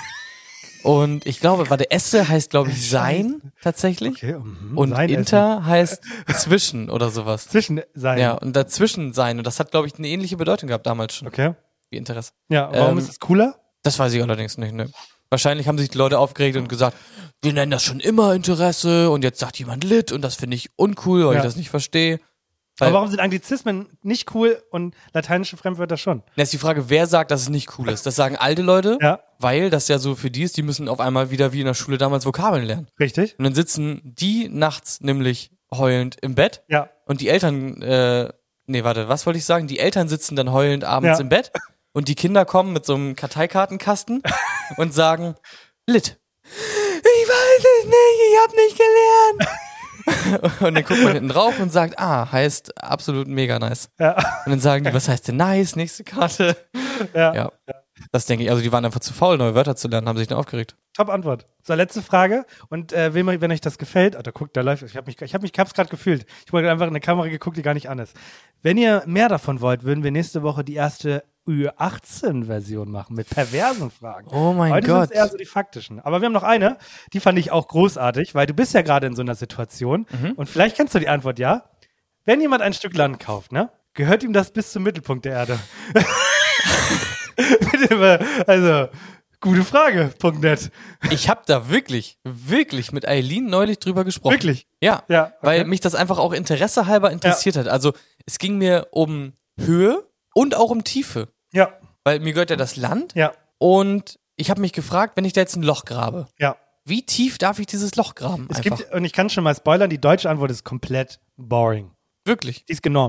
Speaker 2: Und ich glaube, warte, Esse heißt, glaube ich, sein tatsächlich.
Speaker 1: Okay. Mhm.
Speaker 2: Und
Speaker 1: Sein
Speaker 2: Inter heißt zwischen oder sowas.
Speaker 1: Zwischen sein.
Speaker 2: Ja, und dazwischen sein. Und das hat, glaube ich, eine ähnliche Bedeutung gehabt damals schon,
Speaker 1: Okay.
Speaker 2: wie Interesse.
Speaker 1: Ja, warum
Speaker 2: Ähm,
Speaker 1: ist es cooler?
Speaker 2: Das weiß ich allerdings nicht, ne. Wahrscheinlich haben sich die Leute aufgeregt und gesagt, wir nennen das schon immer Interesse und jetzt sagt jemand Lit und das finde ich uncool, weil
Speaker 1: Ja.
Speaker 2: ich das nicht verstehe. Weil,
Speaker 1: Aber warum sind Anglizismen nicht cool und lateinische Fremdwörter schon?
Speaker 2: das ist die Frage, wer sagt, dass es nicht cool ist? Das sagen alte Leute,
Speaker 1: Ja.
Speaker 2: weil das ja so für die ist, die müssen auf einmal wieder wie in der Schule damals Vokabeln lernen.
Speaker 1: Richtig?
Speaker 2: Und dann sitzen die nachts nämlich heulend im Bett
Speaker 1: Ja.
Speaker 2: und die Eltern, äh, nee, warte, was wollte ich sagen? Die Eltern sitzen dann heulend abends
Speaker 1: Ja.
Speaker 2: im Bett und die Kinder kommen mit so einem Karteikartenkasten und sagen, Lit. Ich weiß es nicht, ich hab nicht gelernt. Und dann guckt man hinten drauf und sagt, ah, heißt absolut mega nice.
Speaker 1: Ja.
Speaker 2: Und dann sagen die, was heißt denn nice? Nächste Karte.
Speaker 1: Ja.
Speaker 2: Ja. Das denke ich, also die waren einfach zu faul, neue Wörter zu lernen, haben sich dann aufgeregt.
Speaker 1: Top Antwort. So, letzte Frage. Und äh, wenn, wenn euch das gefällt, oh, da guckt, da läuft, ich habe mich, ich habe mich, ich hab's gerade gefühlt. Ich wollte einfach in eine Kamera geguckt, die gar nicht an ist. Wenn ihr mehr davon wollt, würden wir nächste Woche die erste Ü achtzehn Version machen mit perversen Fragen.
Speaker 2: Oh mein
Speaker 1: Heute
Speaker 2: Gott.
Speaker 1: sind eher so die faktischen. Aber wir haben noch eine, die fand ich auch großartig, weil du bist ja gerade in so einer Situation
Speaker 2: Mhm.
Speaker 1: und vielleicht kennst du die Antwort, ja? Wenn jemand ein Stück Land kauft, ne? Gehört ihm das bis zum Mittelpunkt der Erde? Bitte mal, also, gute Frage, Punkt net.
Speaker 2: Ich habe da wirklich, wirklich mit Eileen neulich drüber gesprochen.
Speaker 1: Wirklich?
Speaker 2: Ja,
Speaker 1: Ja, okay.
Speaker 2: weil mich das einfach auch interessehalber interessiert hat. Also es ging mir um Höhe und auch um Tiefe.
Speaker 1: Ja,
Speaker 2: Weil mir gehört ja das Land
Speaker 1: ja,
Speaker 2: und ich habe mich gefragt, wenn ich da jetzt ein Loch grabe,
Speaker 1: ja.
Speaker 2: wie tief darf ich dieses Loch graben?
Speaker 1: Es
Speaker 2: einfach.
Speaker 1: gibt, und ich kann schon mal spoilern, die deutsche Antwort ist komplett boring.
Speaker 2: Wirklich.
Speaker 1: Die ist genormt.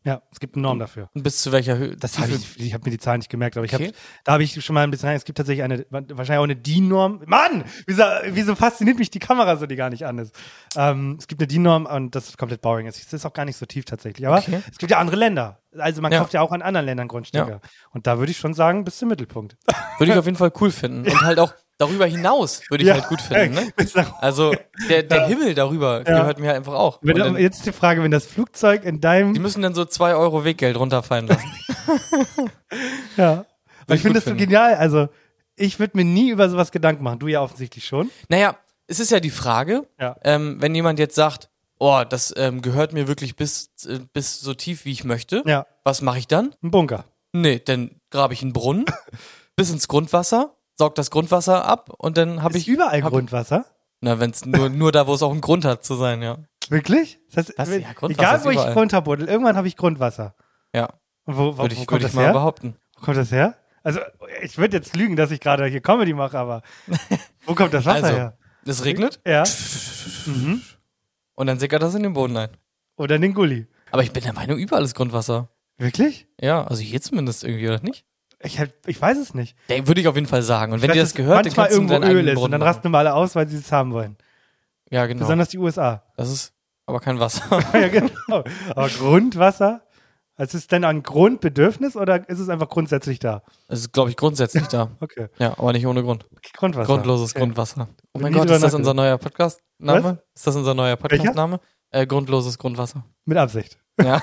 Speaker 1: Ja, es gibt eine Norm dafür.
Speaker 2: Und bis zu welcher Höhe?
Speaker 1: Das habe ich, ich habe mir die Zahlen nicht gemerkt, aber ich
Speaker 2: Okay.
Speaker 1: hab, da habe ich schon mal ein bisschen rein. Es gibt tatsächlich eine, wahrscheinlich auch eine D I N-Norm. Mann, wieso, wieso fasziniert mich die Kamera so, die gar nicht an ist? Ähm, es gibt eine D I N-Norm und das ist komplett boring. Es ist auch gar nicht so tief tatsächlich. Aber
Speaker 2: Okay.
Speaker 1: es gibt ja andere Länder. Also man
Speaker 2: Ja.
Speaker 1: kauft ja auch an anderen Ländern Grundstücke.
Speaker 2: Ja.
Speaker 1: Und da würde ich schon sagen, bis zum Mittelpunkt.
Speaker 2: Würde ich auf jeden Fall cool finden. Und halt auch darüber hinaus würde ich
Speaker 1: Ja.
Speaker 2: halt gut finden. Ne?
Speaker 1: Bis nach-
Speaker 2: Also der, der Himmel darüber
Speaker 1: Ja.
Speaker 2: gehört mir einfach auch.
Speaker 1: Wenn,
Speaker 2: Und dann,
Speaker 1: jetzt die Frage, wenn das Flugzeug in deinem
Speaker 2: die müssen dann so zwei Euro Weggeld runterfallen lassen.
Speaker 1: Ja. Aber ich
Speaker 2: ich
Speaker 1: finde
Speaker 2: gut
Speaker 1: das so
Speaker 2: finden.
Speaker 1: genial. Also, ich würde mir nie über sowas Gedanken machen. Du ja offensichtlich schon.
Speaker 2: Naja, es ist ja die Frage,
Speaker 1: Ja.
Speaker 2: ähm, wenn jemand jetzt sagt, oh, das ähm, gehört mir wirklich bis, äh, bis so tief, wie ich möchte,
Speaker 1: Ja.
Speaker 2: was mache ich dann?
Speaker 1: Ein Bunker.
Speaker 2: Nee, dann grabe ich einen Brunnen bis ins Grundwasser, saug das Grundwasser ab und dann habe
Speaker 1: Ist
Speaker 2: ich
Speaker 1: überall
Speaker 2: hab,
Speaker 1: Grundwasser?
Speaker 2: Na, wenn es nur, nur da, wo es auch einen Grund hat zu sein, ja.
Speaker 1: Wirklich? Das heißt,
Speaker 2: Was?
Speaker 1: wenn-
Speaker 2: Ja, Grundwasser
Speaker 1: egal,
Speaker 2: ist
Speaker 1: wo ich
Speaker 2: überall.
Speaker 1: Grund habe, irgendwann habe ich Grundwasser.
Speaker 2: Ja,
Speaker 1: Und wo, wo,
Speaker 2: würde
Speaker 1: wo
Speaker 2: ich,
Speaker 1: kommt
Speaker 2: würd ich
Speaker 1: das
Speaker 2: mal
Speaker 1: her?
Speaker 2: behaupten.
Speaker 1: Wo kommt das her? Also, ich würde jetzt lügen, dass ich gerade hier Comedy mache, aber wo kommt das Wasser
Speaker 2: Also,
Speaker 1: her?
Speaker 2: es regnet
Speaker 1: Ja. Mhm.
Speaker 2: und dann sickert das in den Boden ein.
Speaker 1: Oder in den Gully.
Speaker 2: Aber ich bin der Meinung, überall ist Grundwasser.
Speaker 1: Wirklich?
Speaker 2: Ja, also hier zumindest irgendwie, oder nicht?
Speaker 1: Ich, hab- ich weiß es nicht.
Speaker 2: Der würde ich auf jeden Fall sagen. Und wenn
Speaker 1: Ich
Speaker 2: dir
Speaker 1: weiß,
Speaker 2: das gehört, dann
Speaker 1: manchmal
Speaker 2: kannst du
Speaker 1: irgendwo
Speaker 2: deinen
Speaker 1: Öl
Speaker 2: eigenen
Speaker 1: ist und
Speaker 2: Brunnen
Speaker 1: dann
Speaker 2: machen.
Speaker 1: rasten wir alle aus, weil sie es haben wollen.
Speaker 2: Ja, genau.
Speaker 1: Besonders die U S A.
Speaker 2: Das ist aber kein Wasser.
Speaker 1: Ja, genau. Aber Grundwasser? Also ist es denn ein Grundbedürfnis oder ist es einfach grundsätzlich da?
Speaker 2: Das ist, glaube ich, grundsätzlich da.
Speaker 1: Okay.
Speaker 2: Ja, aber nicht ohne Grund.
Speaker 1: Grundwasser.
Speaker 2: Grundloses
Speaker 1: okay.
Speaker 2: Grundwasser. Oh mein
Speaker 1: Nie
Speaker 2: Gott,
Speaker 1: drüber
Speaker 2: ist das unser
Speaker 1: nachgedacht.
Speaker 2: neuer Podcast-Name? Ist das unser neuer Podcast-Name? Äh, grundloses Grundwasser.
Speaker 1: Mit Absicht.
Speaker 2: Ja.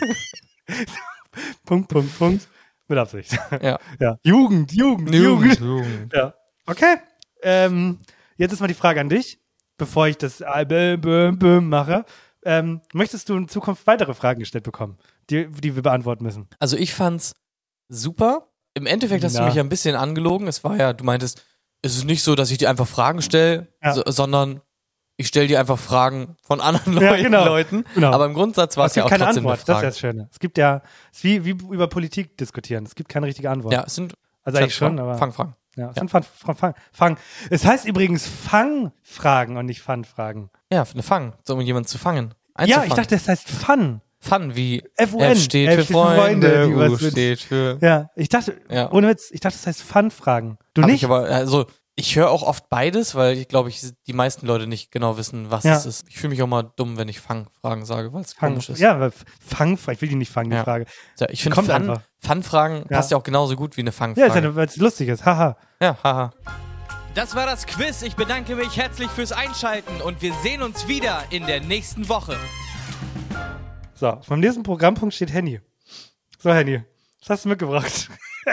Speaker 1: Punkt, Punkt, Punkt. Mit Absicht.
Speaker 2: Ja.
Speaker 1: Ja. Jugend, Jugend, Jugend.
Speaker 2: Jugend.
Speaker 1: Ja. Okay. Ähm, jetzt ist mal die Frage an dich, bevor ich das äh, bäm, bäm, bäm mache. Ähm, möchtest du in Zukunft weitere Fragen gestellt bekommen, die, die wir beantworten müssen?
Speaker 2: Also ich fand's super. Im Endeffekt hast
Speaker 1: Na.
Speaker 2: du mich ja ein bisschen angelogen. Es war ja, du meintest, es ist nicht so, dass ich dir einfach Fragen stelle,
Speaker 1: Ja.
Speaker 2: so, sondern ich stelle dir einfach Fragen von anderen
Speaker 1: Ja,
Speaker 2: Leuten.
Speaker 1: genau.
Speaker 2: Leuten.
Speaker 1: Genau.
Speaker 2: Aber im Grundsatz war
Speaker 1: Es
Speaker 2: es ja
Speaker 1: gibt
Speaker 2: auch
Speaker 1: keine
Speaker 2: trotzdem
Speaker 1: Antwort,
Speaker 2: eine
Speaker 1: das ist ja
Speaker 2: Frage.
Speaker 1: das Schöne. Es gibt ja, es ist wie, wie über Politik diskutieren. Es gibt keine richtige Antwort.
Speaker 2: Ja, es sind
Speaker 1: Also eigentlich schon,
Speaker 2: Schätzfragen.
Speaker 1: aber.
Speaker 2: Fangfragen.
Speaker 1: Ja, es
Speaker 2: Ja.
Speaker 1: sind Fang, Fang, Fang, Fang. Es heißt übrigens Fangfragen und nicht Fun-Fragen.
Speaker 2: Ja, eine Fang, so um jemanden zu fangen.
Speaker 1: Ja, ich
Speaker 2: Einzufangen.
Speaker 1: dachte, das heißt Fun.
Speaker 2: Fun wie
Speaker 1: F U N.
Speaker 2: F steht
Speaker 1: F
Speaker 2: für
Speaker 1: steht für Freunde,
Speaker 2: Freunde,
Speaker 1: die
Speaker 2: U
Speaker 1: was mit-
Speaker 2: steht für...
Speaker 1: Ja, ich dachte,
Speaker 2: Ja.
Speaker 1: ohne Witz, ich dachte, das heißt Fun-Fragen. Du
Speaker 2: Hab
Speaker 1: nicht?
Speaker 2: Ich aber, also, ich höre auch oft beides, weil ich glaube, ich, die meisten Leute nicht genau wissen, was
Speaker 1: Ja.
Speaker 2: es ist. Ich fühle mich auch mal dumm, wenn ich Fangfragen sage, weil es
Speaker 1: Fang,
Speaker 2: komisch ist.
Speaker 1: ja, weil Fangfragen, ich will die nicht fangen, die
Speaker 2: Ja.
Speaker 1: Frage.
Speaker 2: Ja, ich finde
Speaker 1: Kommt
Speaker 2: Fun,
Speaker 1: einfach.
Speaker 2: Fun-Fragen
Speaker 1: Ja.
Speaker 2: passt ja auch genauso gut wie eine
Speaker 1: Ja,
Speaker 2: Fangfrage.
Speaker 1: ist ja, weil es lustig ist. Haha.
Speaker 2: Ja, haha.
Speaker 7: Das war das Quiz. Ich bedanke mich herzlich fürs Einschalten und wir sehen uns wieder in der nächsten Woche.
Speaker 1: So, vom nächsten Programmpunkt steht Henny. So, Henny, was hast du mitgebracht?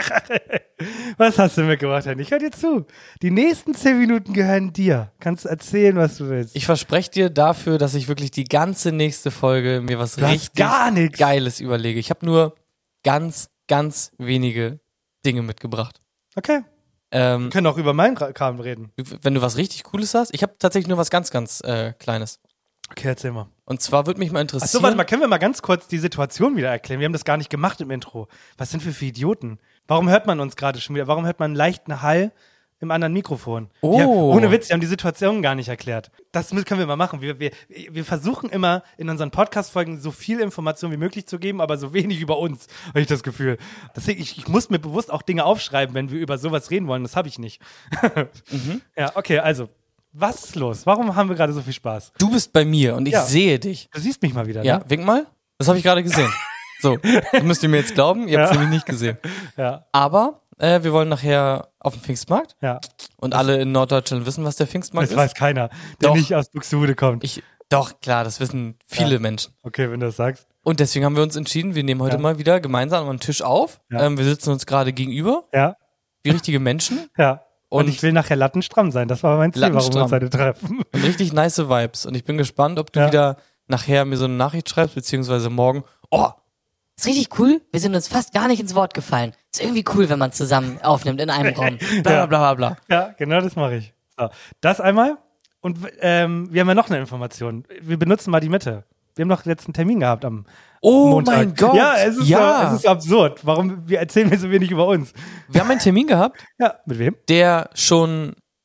Speaker 1: Was hast du mitgebracht, Henny? Ich hör dir zu. Die nächsten zehn Minuten gehören dir. Kannst erzählen, was du willst.
Speaker 2: Ich verspreche dir dafür, dass ich wirklich die ganze nächste Folge mir was
Speaker 1: Du hast
Speaker 2: richtig
Speaker 1: gar nichts.
Speaker 2: Geiles überlege. Ich habe nur ganz, ganz wenige Dinge mitgebracht.
Speaker 1: Okay.
Speaker 2: Ähm,
Speaker 1: Wir können auch über meinen Ra- Kram reden.
Speaker 2: wenn du was richtig Cooles hast, ich habe tatsächlich nur was ganz, ganz äh, Kleines.
Speaker 1: Okay, erzähl mal.
Speaker 2: Und zwar würde mich mal interessieren.
Speaker 1: Achso, warte mal, können wir mal ganz kurz die Situation wieder erklären? Wir haben das gar nicht gemacht im Intro. Was sind wir für Idioten? Warum hört man uns gerade schon wieder? Warum hört man einen leichten Hall im anderen Mikrofon?
Speaker 2: Oh.
Speaker 1: Wir, ohne Witz, wir haben die Situation gar nicht erklärt. Das müssen- können wir mal machen. Wir, wir, wir versuchen immer in unseren Podcast-Folgen so viel Information wie möglich zu geben, aber so wenig über uns, habe ich das Gefühl. Deswegen, ich, ich muss mir bewusst auch Dinge aufschreiben, wenn wir über sowas reden wollen. Das habe ich nicht.
Speaker 2: Mhm.
Speaker 1: Ja, okay, also, was ist los? Warum haben wir gerade so viel Spaß?
Speaker 2: Du bist bei mir und ich
Speaker 1: Ja.
Speaker 2: sehe dich.
Speaker 1: Du siehst mich mal wieder,
Speaker 2: Ja,
Speaker 1: ne?
Speaker 2: wink mal. Das habe ich gerade gesehen. So, das müsst ihr mir jetzt glauben. Ihr habt es
Speaker 1: Ja.
Speaker 2: nämlich nicht gesehen.
Speaker 1: Ja,
Speaker 2: Aber äh, wir wollen nachher auf den Pfingstmarkt.
Speaker 1: ja.
Speaker 2: Und alle in Norddeutschland wissen, was der Pfingstmarkt
Speaker 1: Das
Speaker 2: ist.
Speaker 1: weiß keiner, der
Speaker 2: Doch.
Speaker 1: nicht aus Buxtehude kommt.
Speaker 2: Ich, doch, klar, das wissen viele
Speaker 1: Ja.
Speaker 2: Menschen.
Speaker 1: Okay, wenn du das sagst.
Speaker 2: Und deswegen haben wir uns entschieden, wir nehmen heute
Speaker 1: Ja.
Speaker 2: mal wieder gemeinsam am Tisch auf.
Speaker 1: Ja.
Speaker 2: Ähm, wir sitzen uns gerade gegenüber,
Speaker 1: Ja,
Speaker 2: wie richtige Menschen.
Speaker 1: ja. Und,
Speaker 2: Und
Speaker 1: ich will nachher lattenstramm sein. Das war mein Ziel, warum wir uns
Speaker 2: Lattenstramm.
Speaker 1: heute treffen.
Speaker 2: Und richtig nice Vibes. Und ich bin gespannt, ob du
Speaker 1: Ja.
Speaker 2: wieder nachher mir so eine Nachricht schreibst, beziehungsweise morgen. Oh,
Speaker 10: Ist richtig cool. Wir sind uns fast gar nicht ins Wort gefallen. Ist irgendwie cool, wenn man zusammen aufnimmt in einem Raum.
Speaker 2: bla bla bla bla bla.
Speaker 1: Ja, genau das mache ich. So, das einmal. Und ähm, wir haben ja noch eine Information. Wir benutzen mal die Mitte. Wir haben noch jetzt einen Termin gehabt am
Speaker 2: Oh
Speaker 1: Montag.
Speaker 2: mein Gott.
Speaker 1: Ja, es ist,
Speaker 2: Ja.
Speaker 1: So, es ist absurd. Warum wir erzählen wir so wenig über uns?
Speaker 2: Wir haben einen Termin gehabt,
Speaker 1: Ja, mit wem?
Speaker 2: der schon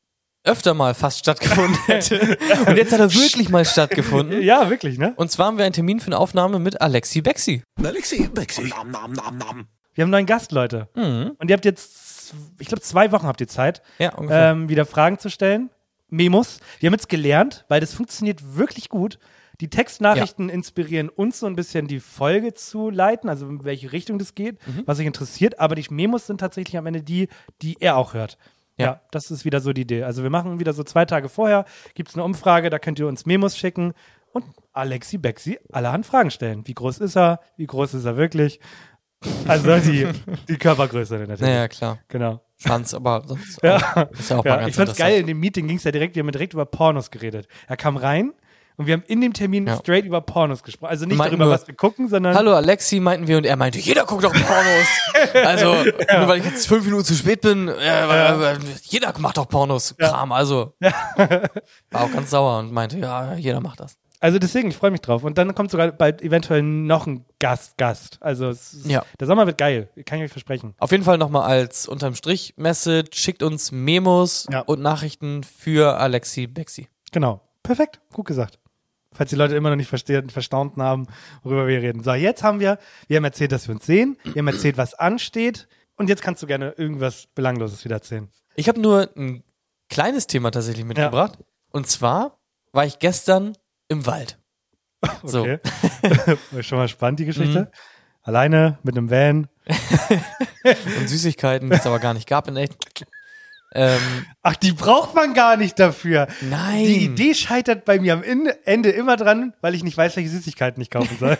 Speaker 2: öfter mal fast stattgefunden hätte. Und jetzt hat er wirklich mal stattgefunden.
Speaker 1: Ja, wirklich, ne?
Speaker 2: Und zwar haben wir einen Termin für eine Aufnahme mit Alexi Bexi.
Speaker 4: Alexi, Bexi.
Speaker 1: Wir haben einen neuen Gast, Leute.
Speaker 2: Mhm.
Speaker 1: Und ihr habt jetzt, ich glaube, zwei Wochen habt ihr Zeit,
Speaker 2: Ja, ungefähr.
Speaker 1: ähm, wieder Fragen zu stellen. Memos. Wir haben jetzt gelernt, weil das funktioniert wirklich gut. Die Textnachrichten inspirieren uns so ein bisschen die Folge zu leiten, also in welche Richtung das geht,
Speaker 2: Mhm.
Speaker 1: was euch interessiert. Aber die Memos sind tatsächlich am Ende die, die er auch hört. Ja.
Speaker 2: Ja.
Speaker 1: Das ist wieder so die Idee. Also wir machen wieder so zwei Tage vorher, gibt es eine Umfrage, da könnt ihr uns Memos schicken und Alexi Bexi allerhand Fragen stellen. Wie groß ist er? Wie groß ist er wirklich? Also die, die Körpergröße natürlich.
Speaker 2: Naja, klar.
Speaker 1: Genau.
Speaker 2: Schwanz, aber sonst
Speaker 1: Ja,
Speaker 2: auch, ist ja auch mal
Speaker 1: ja
Speaker 2: ganz
Speaker 1: ich fand's
Speaker 2: interessant.
Speaker 1: geil, in dem Meeting ging es ja direkt, wir haben direkt über Pornos geredet. Er kam rein und wir haben in dem Termin
Speaker 2: Ja.
Speaker 1: straight über Pornos gesprochen. Also nicht
Speaker 2: meinten
Speaker 1: darüber,
Speaker 2: nur,
Speaker 1: was wir gucken, sondern
Speaker 2: Hallo Alexi, meinten wir, und er meinte, jeder guckt doch Pornos. Also, nur weil ich jetzt fünf Minuten zu spät bin, äh, äh, jeder macht doch Pornos, Kram. Also, war auch ganz sauer und meinte, ja, jeder macht das.
Speaker 1: Also deswegen, ich freue mich drauf. Und dann kommt sogar bald eventuell noch ein Gast, Gast. Also es ist,
Speaker 2: Ja.
Speaker 1: der Sommer wird geil, kann ich euch versprechen.
Speaker 2: Auf jeden Fall nochmal als unterm Strich Message, schickt uns Memos
Speaker 1: Ja.
Speaker 2: und Nachrichten für Alexi Bexi.
Speaker 1: Genau. Perfekt, gut gesagt. Falls die Leute immer noch nicht verstehen, verstanden haben, worüber wir reden. So, jetzt haben wir, wir haben erzählt, dass wir uns sehen, wir haben erzählt, was ansteht und jetzt kannst du gerne irgendwas Belangloses wieder erzählen.
Speaker 2: Ich habe nur ein kleines Thema tatsächlich mitgebracht. Und zwar war ich gestern im Wald. So.
Speaker 1: Okay. Schon mal spannend, die Geschichte. Alleine, mit einem Van.
Speaker 2: Und Süßigkeiten, die es aber gar nicht gab in echt. Ähm,
Speaker 1: Ach, die braucht man gar nicht dafür.
Speaker 2: nein.
Speaker 1: Die Idee scheitert bei mir am In- Ende immer dran, weil ich nicht weiß, welche Süßigkeiten ich kaufen soll.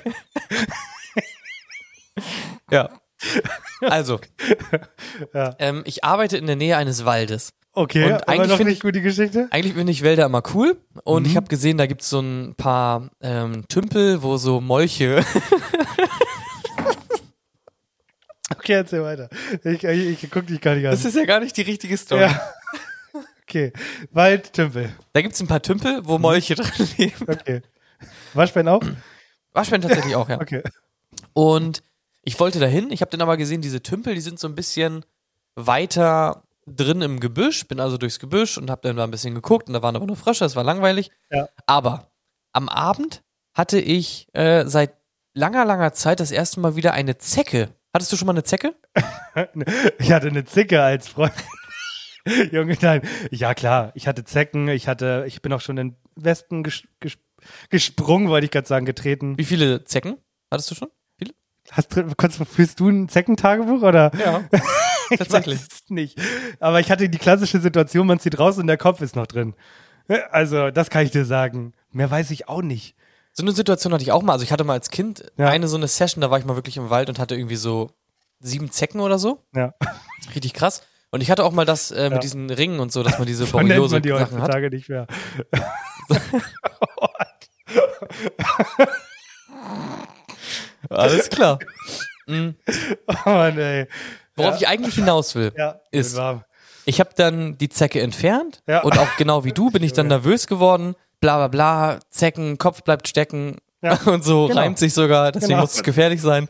Speaker 2: Ja. Also,
Speaker 1: Ja.
Speaker 2: ähm, ich arbeite in der Nähe eines Waldes.
Speaker 1: Okay,
Speaker 2: Und
Speaker 1: aber
Speaker 2: eigentlich
Speaker 1: noch
Speaker 2: find
Speaker 1: nicht
Speaker 2: ich-
Speaker 1: gut die Geschichte.
Speaker 2: Eigentlich finde ich Wälder immer cool und
Speaker 1: Mhm.
Speaker 2: ich habe gesehen, da gibt es so ein paar ähm, Tümpel, wo so Molche.
Speaker 1: Okay, erzähl weiter. Ich, ich, ich guck dich gar nicht an.
Speaker 2: Das ist ja gar nicht die richtige Story.
Speaker 1: Ja. Okay, Waldtümpel.
Speaker 2: Da gibt es ein paar Tümpel, wo Molche drin leben.
Speaker 1: Okay. Waschbären auch?
Speaker 2: Waschbären tatsächlich auch, ja.
Speaker 1: Okay.
Speaker 2: Und ich wollte dahin, ich habe dann aber gesehen, diese Tümpel, die sind so ein bisschen weiter drin im Gebüsch, bin also durchs Gebüsch und habe dann da ein bisschen geguckt und da waren aber nur Frösche, das war langweilig.
Speaker 1: Ja.
Speaker 2: Aber am Abend hatte ich äh, seit langer, langer Zeit das erste Mal wieder eine Zecke. Hattest du schon mal eine Zecke?
Speaker 1: Ich hatte eine Zicke als Freund. Junge, nein. Ja, klar. Ich hatte Zecken, ich hatte, ich bin auch schon in Wespen ges ges gesprungen, wollte ich gerade sagen, getreten.
Speaker 2: Wie viele Zecken hattest du schon? Viele?
Speaker 1: Hast, kannst, führst du ein Zeckentagebuch oder?
Speaker 2: Ja,
Speaker 1: Ich
Speaker 2: tatsächlich.
Speaker 1: weiß es nicht. Aber ich hatte die klassische Situation, man zieht raus und der Kopf ist noch drin. Also, das kann ich dir sagen. Mehr weiß ich auch nicht.
Speaker 2: So eine Situation hatte ich auch mal. Also ich hatte mal als Kind
Speaker 1: Ja.
Speaker 2: eine so eine Session, da war ich mal wirklich im Wald und hatte irgendwie so sieben Zecken oder so.
Speaker 1: Ja.
Speaker 2: Richtig krass. Und ich hatte auch mal das äh, mit
Speaker 1: Ja.
Speaker 2: diesen Ringen und so, dass man diese
Speaker 1: So nennt
Speaker 2: Borreliose
Speaker 1: man die
Speaker 2: Sachen hat.
Speaker 1: heutzutage nicht mehr.
Speaker 2: Alles klar. Mhm.
Speaker 1: Oh Mann, ey.
Speaker 2: Worauf
Speaker 1: Ja.
Speaker 2: ich eigentlich hinaus will,
Speaker 1: Ja,
Speaker 2: ist,
Speaker 1: wird warm.
Speaker 2: ich habe dann die Zecke entfernt
Speaker 1: Ja.
Speaker 2: und auch genau wie du bin ich dann nervös geworden. Bla bla bla, Zecken, Kopf bleibt stecken
Speaker 1: Ja.
Speaker 2: und so
Speaker 1: Genau.
Speaker 2: reimt sich sogar, deswegen
Speaker 1: Genau.
Speaker 2: muss es gefährlich sein.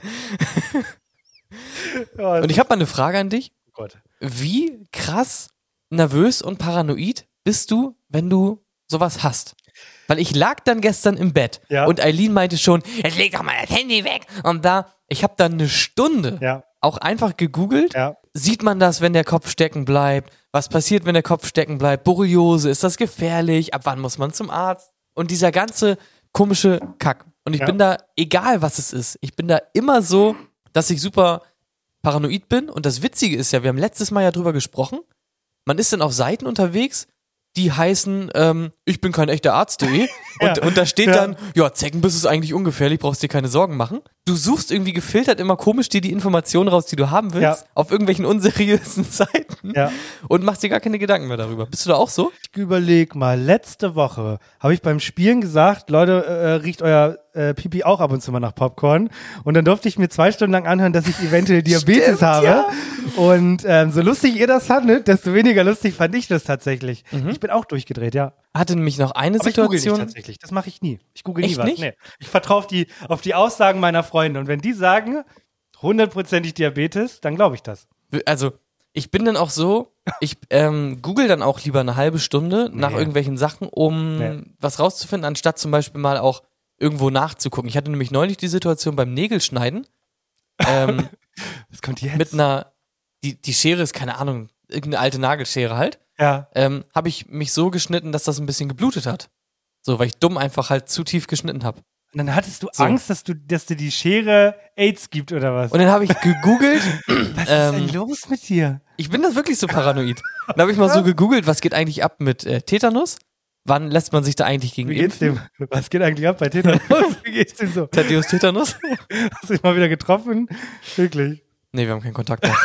Speaker 1: Oh,
Speaker 2: Und ich habe mal eine Frage an dich.
Speaker 1: oh Gott.
Speaker 2: Wie krass nervös und paranoid bist du, wenn du sowas hast? Weil ich lag dann gestern im Bett
Speaker 1: Ja.
Speaker 2: und Eileen meinte schon, jetzt leg doch mal das Handy weg. Und da, ich habe dann eine Stunde
Speaker 1: Ja.
Speaker 2: auch einfach gegoogelt.
Speaker 1: Ja.
Speaker 2: Sieht man das, wenn der Kopf stecken bleibt? Was passiert, wenn der Kopf stecken bleibt? Borreliose, ist das gefährlich? Ab wann muss man zum Arzt? Und dieser ganze komische Kack. Und ich
Speaker 1: Ja.
Speaker 2: bin da, egal was es ist, ich bin da immer so, dass ich super paranoid bin. Und das Witzige ist ja, wir haben letztes Mal ja drüber gesprochen, man ist dann auf Seiten unterwegs, die heißen, ähm, ich bin kein echter Arzt.de und,
Speaker 1: Ja.
Speaker 2: und da steht
Speaker 1: Ja.
Speaker 2: dann, ja, Zeckenbiss ist eigentlich ungefährlich, brauchst dir keine Sorgen machen. Du suchst irgendwie gefiltert immer komisch dir die Informationen raus, die du haben willst,
Speaker 1: Ja.
Speaker 2: auf irgendwelchen unseriösen Seiten
Speaker 1: Ja.
Speaker 2: und machst dir gar keine Gedanken mehr darüber. Bist du da auch so?
Speaker 1: Ich überleg mal, letzte Woche habe ich beim Spielen gesagt, Leute, äh, riecht euer äh, Pipi auch ab und zu mal nach Popcorn. Und dann durfte ich mir zwei Stunden lang anhören, dass ich eventuell Diabetes
Speaker 2: Stimmt,
Speaker 1: habe.
Speaker 2: ja.
Speaker 1: Und ähm, so lustig ihr das fandet, desto weniger lustig fand ich das tatsächlich. Ich bin auch durchgedreht, ja.
Speaker 2: Hatte nämlich noch eine
Speaker 1: Aber ich google nicht
Speaker 2: Situation.
Speaker 1: tatsächlich. Das mache ich nie. Ich google nie
Speaker 2: Echt
Speaker 1: was.
Speaker 2: nicht?
Speaker 1: Nee. Ich vertraue auf die, auf die Aussagen meiner Freunde. Und wenn die sagen, hundertprozentig Diabetes, dann glaube ich das.
Speaker 2: Also, Ich bin dann auch so, ich ähm, google dann auch lieber eine halbe Stunde nach
Speaker 1: Nee.
Speaker 2: irgendwelchen Sachen, um
Speaker 1: Nee.
Speaker 2: was rauszufinden, anstatt zum Beispiel mal auch irgendwo nachzugucken. Ich hatte nämlich neulich die Situation beim Nägelschneiden. Ähm,
Speaker 1: Was kommt jetzt?
Speaker 2: mit einer, die, die Schere ist, keine Ahnung, irgendeine alte Nagelschere halt.
Speaker 1: Ja.
Speaker 2: Ähm, habe ich mich so geschnitten, dass das ein bisschen geblutet hat. So, weil ich dumm einfach halt zu tief geschnitten habe.
Speaker 1: Und dann hattest du
Speaker 2: So.
Speaker 1: Angst, dass du, dass dir die Schere AIDS gibt oder was?
Speaker 2: Und dann habe ich gegoogelt.
Speaker 1: was ist
Speaker 2: ähm,
Speaker 1: denn los mit dir?
Speaker 2: Ich bin das wirklich so paranoid. Dann habe ich mal so gegoogelt, was geht eigentlich ab mit äh, Tetanus? Wann lässt man sich da eigentlich gegen
Speaker 1: Wie geht's
Speaker 2: impfen?
Speaker 1: dem? Was geht eigentlich ab bei Tetanus? Wie geht's dem so?
Speaker 2: Thaddeus Tetanus?
Speaker 1: Hast du dich mal wieder getroffen? Wirklich?
Speaker 2: Nee, wir haben keinen Kontakt mehr.